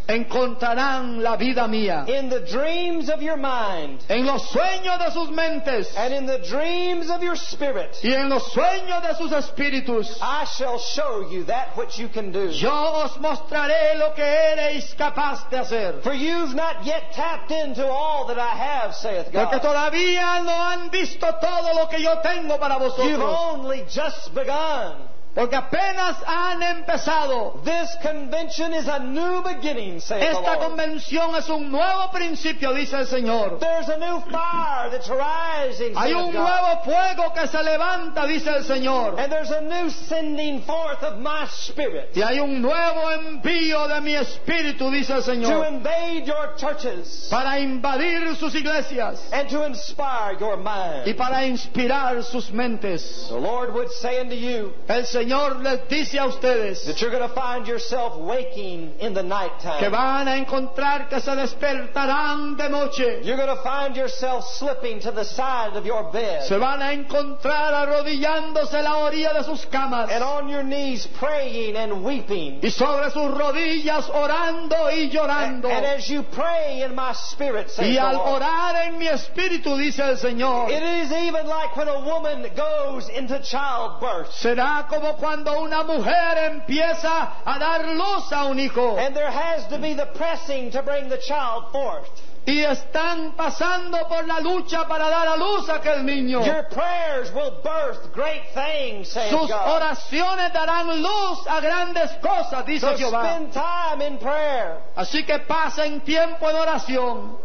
encontrarán la vida mía. In the dreams of your mind En los sueños de sus mentes and in the dreams of your spirit, y en los sueños de sus espíritus, I shall show you that which you can do. yo os mostraré lo que eres capaz de hacer. For you've not yet tapped into all that I have, saith Porque God. todavía no han visto todo lo que yo tengo para You've vosotros. only just begun. Porque apenas han empezado. This convention is a new beginning, saith the Esta Lord. convención es un nuevo principio, dice el Señor. There's a new fire that's rising, Hay saith un God. nuevo fuego que se levanta, dice el Señor. And there's a new sending forth of my spirit Y hay un nuevo envío de mi espíritu, dice el to Señor, invade your churches para invadir sus iglesias and to inspire your y mind. para inspirar sus mentes. The Lord would say unto you El Señor les dice a ustedes that you're going to find yourself waking in the que nighttime. van a encontrar que se despertarán de noche. You're going to find yourself slipping to the side of your bed Se van a encontrar arrodillándose a la orilla de sus camas and on your knees praying and weeping. y sobre sus rodillas orando y llorando. And as you pray in my spirit, says Y the al Lord, orar en mi espíritu, dice el Señor, it is even like when a woman goes into childbirth. será como cuando una mujer empieza a dar luz a un hijo And there has to be the pressing to bring the child forth. y están pasando por la lucha para dar a luz a aquel niño. Your prayers will birth great things, saith Sus God. oraciones darán luz a grandes cosas, dice So Jehová. spend time in prayer. Así que pasen tiempo en oración.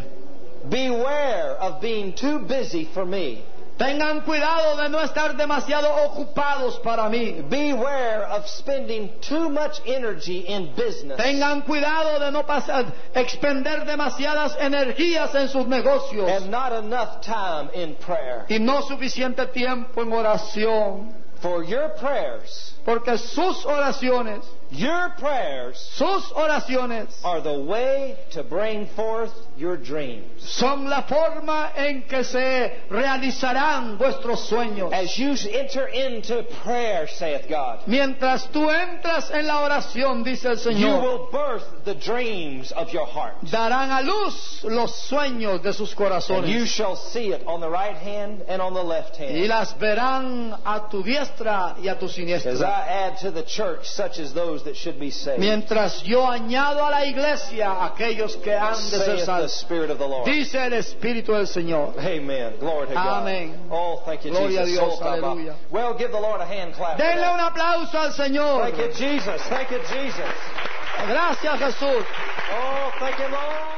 Beware of being too busy for me. Tengan cuidado de no estar demasiado ocupados para mí. Beware of spending too much energy in business. Tengan cuidado de no pasar, expender demasiadas energías en sus negocios And not enough time in prayer. y no suficiente tiempo en oración. For your prayers, Porque sus oraciones, your prayers sus oraciones are the way to bring forth your dreams. son la forma en que se realizarán vuestros sueños. As you enter into prayer, saith God, Mientras tú entras en la oración, dice el you Señor, will birth the dreams of your heart. darán a luz los sueños de sus And you corazones shall see it on the right hand and on the left y hand. las verán a tu diestra y a tu As siniestra. I add to the church such as those that should be saved, Mientras yo añado a la iglesia a aquellos que han de ser saith the salvos, Spirit of the Lord. dice el Espíritu del Señor. Amen. Glory to God. Amén. Oh, thank you, Gloria a Jesus. Dios. So, Baba. Aleluya. Well, give the Lord a hand clap. for Denle that. un aplauso al Señor. Thank you, Jesus. Thank you, Jesus. Gracias, Jesús. Oh, thank you, Lord.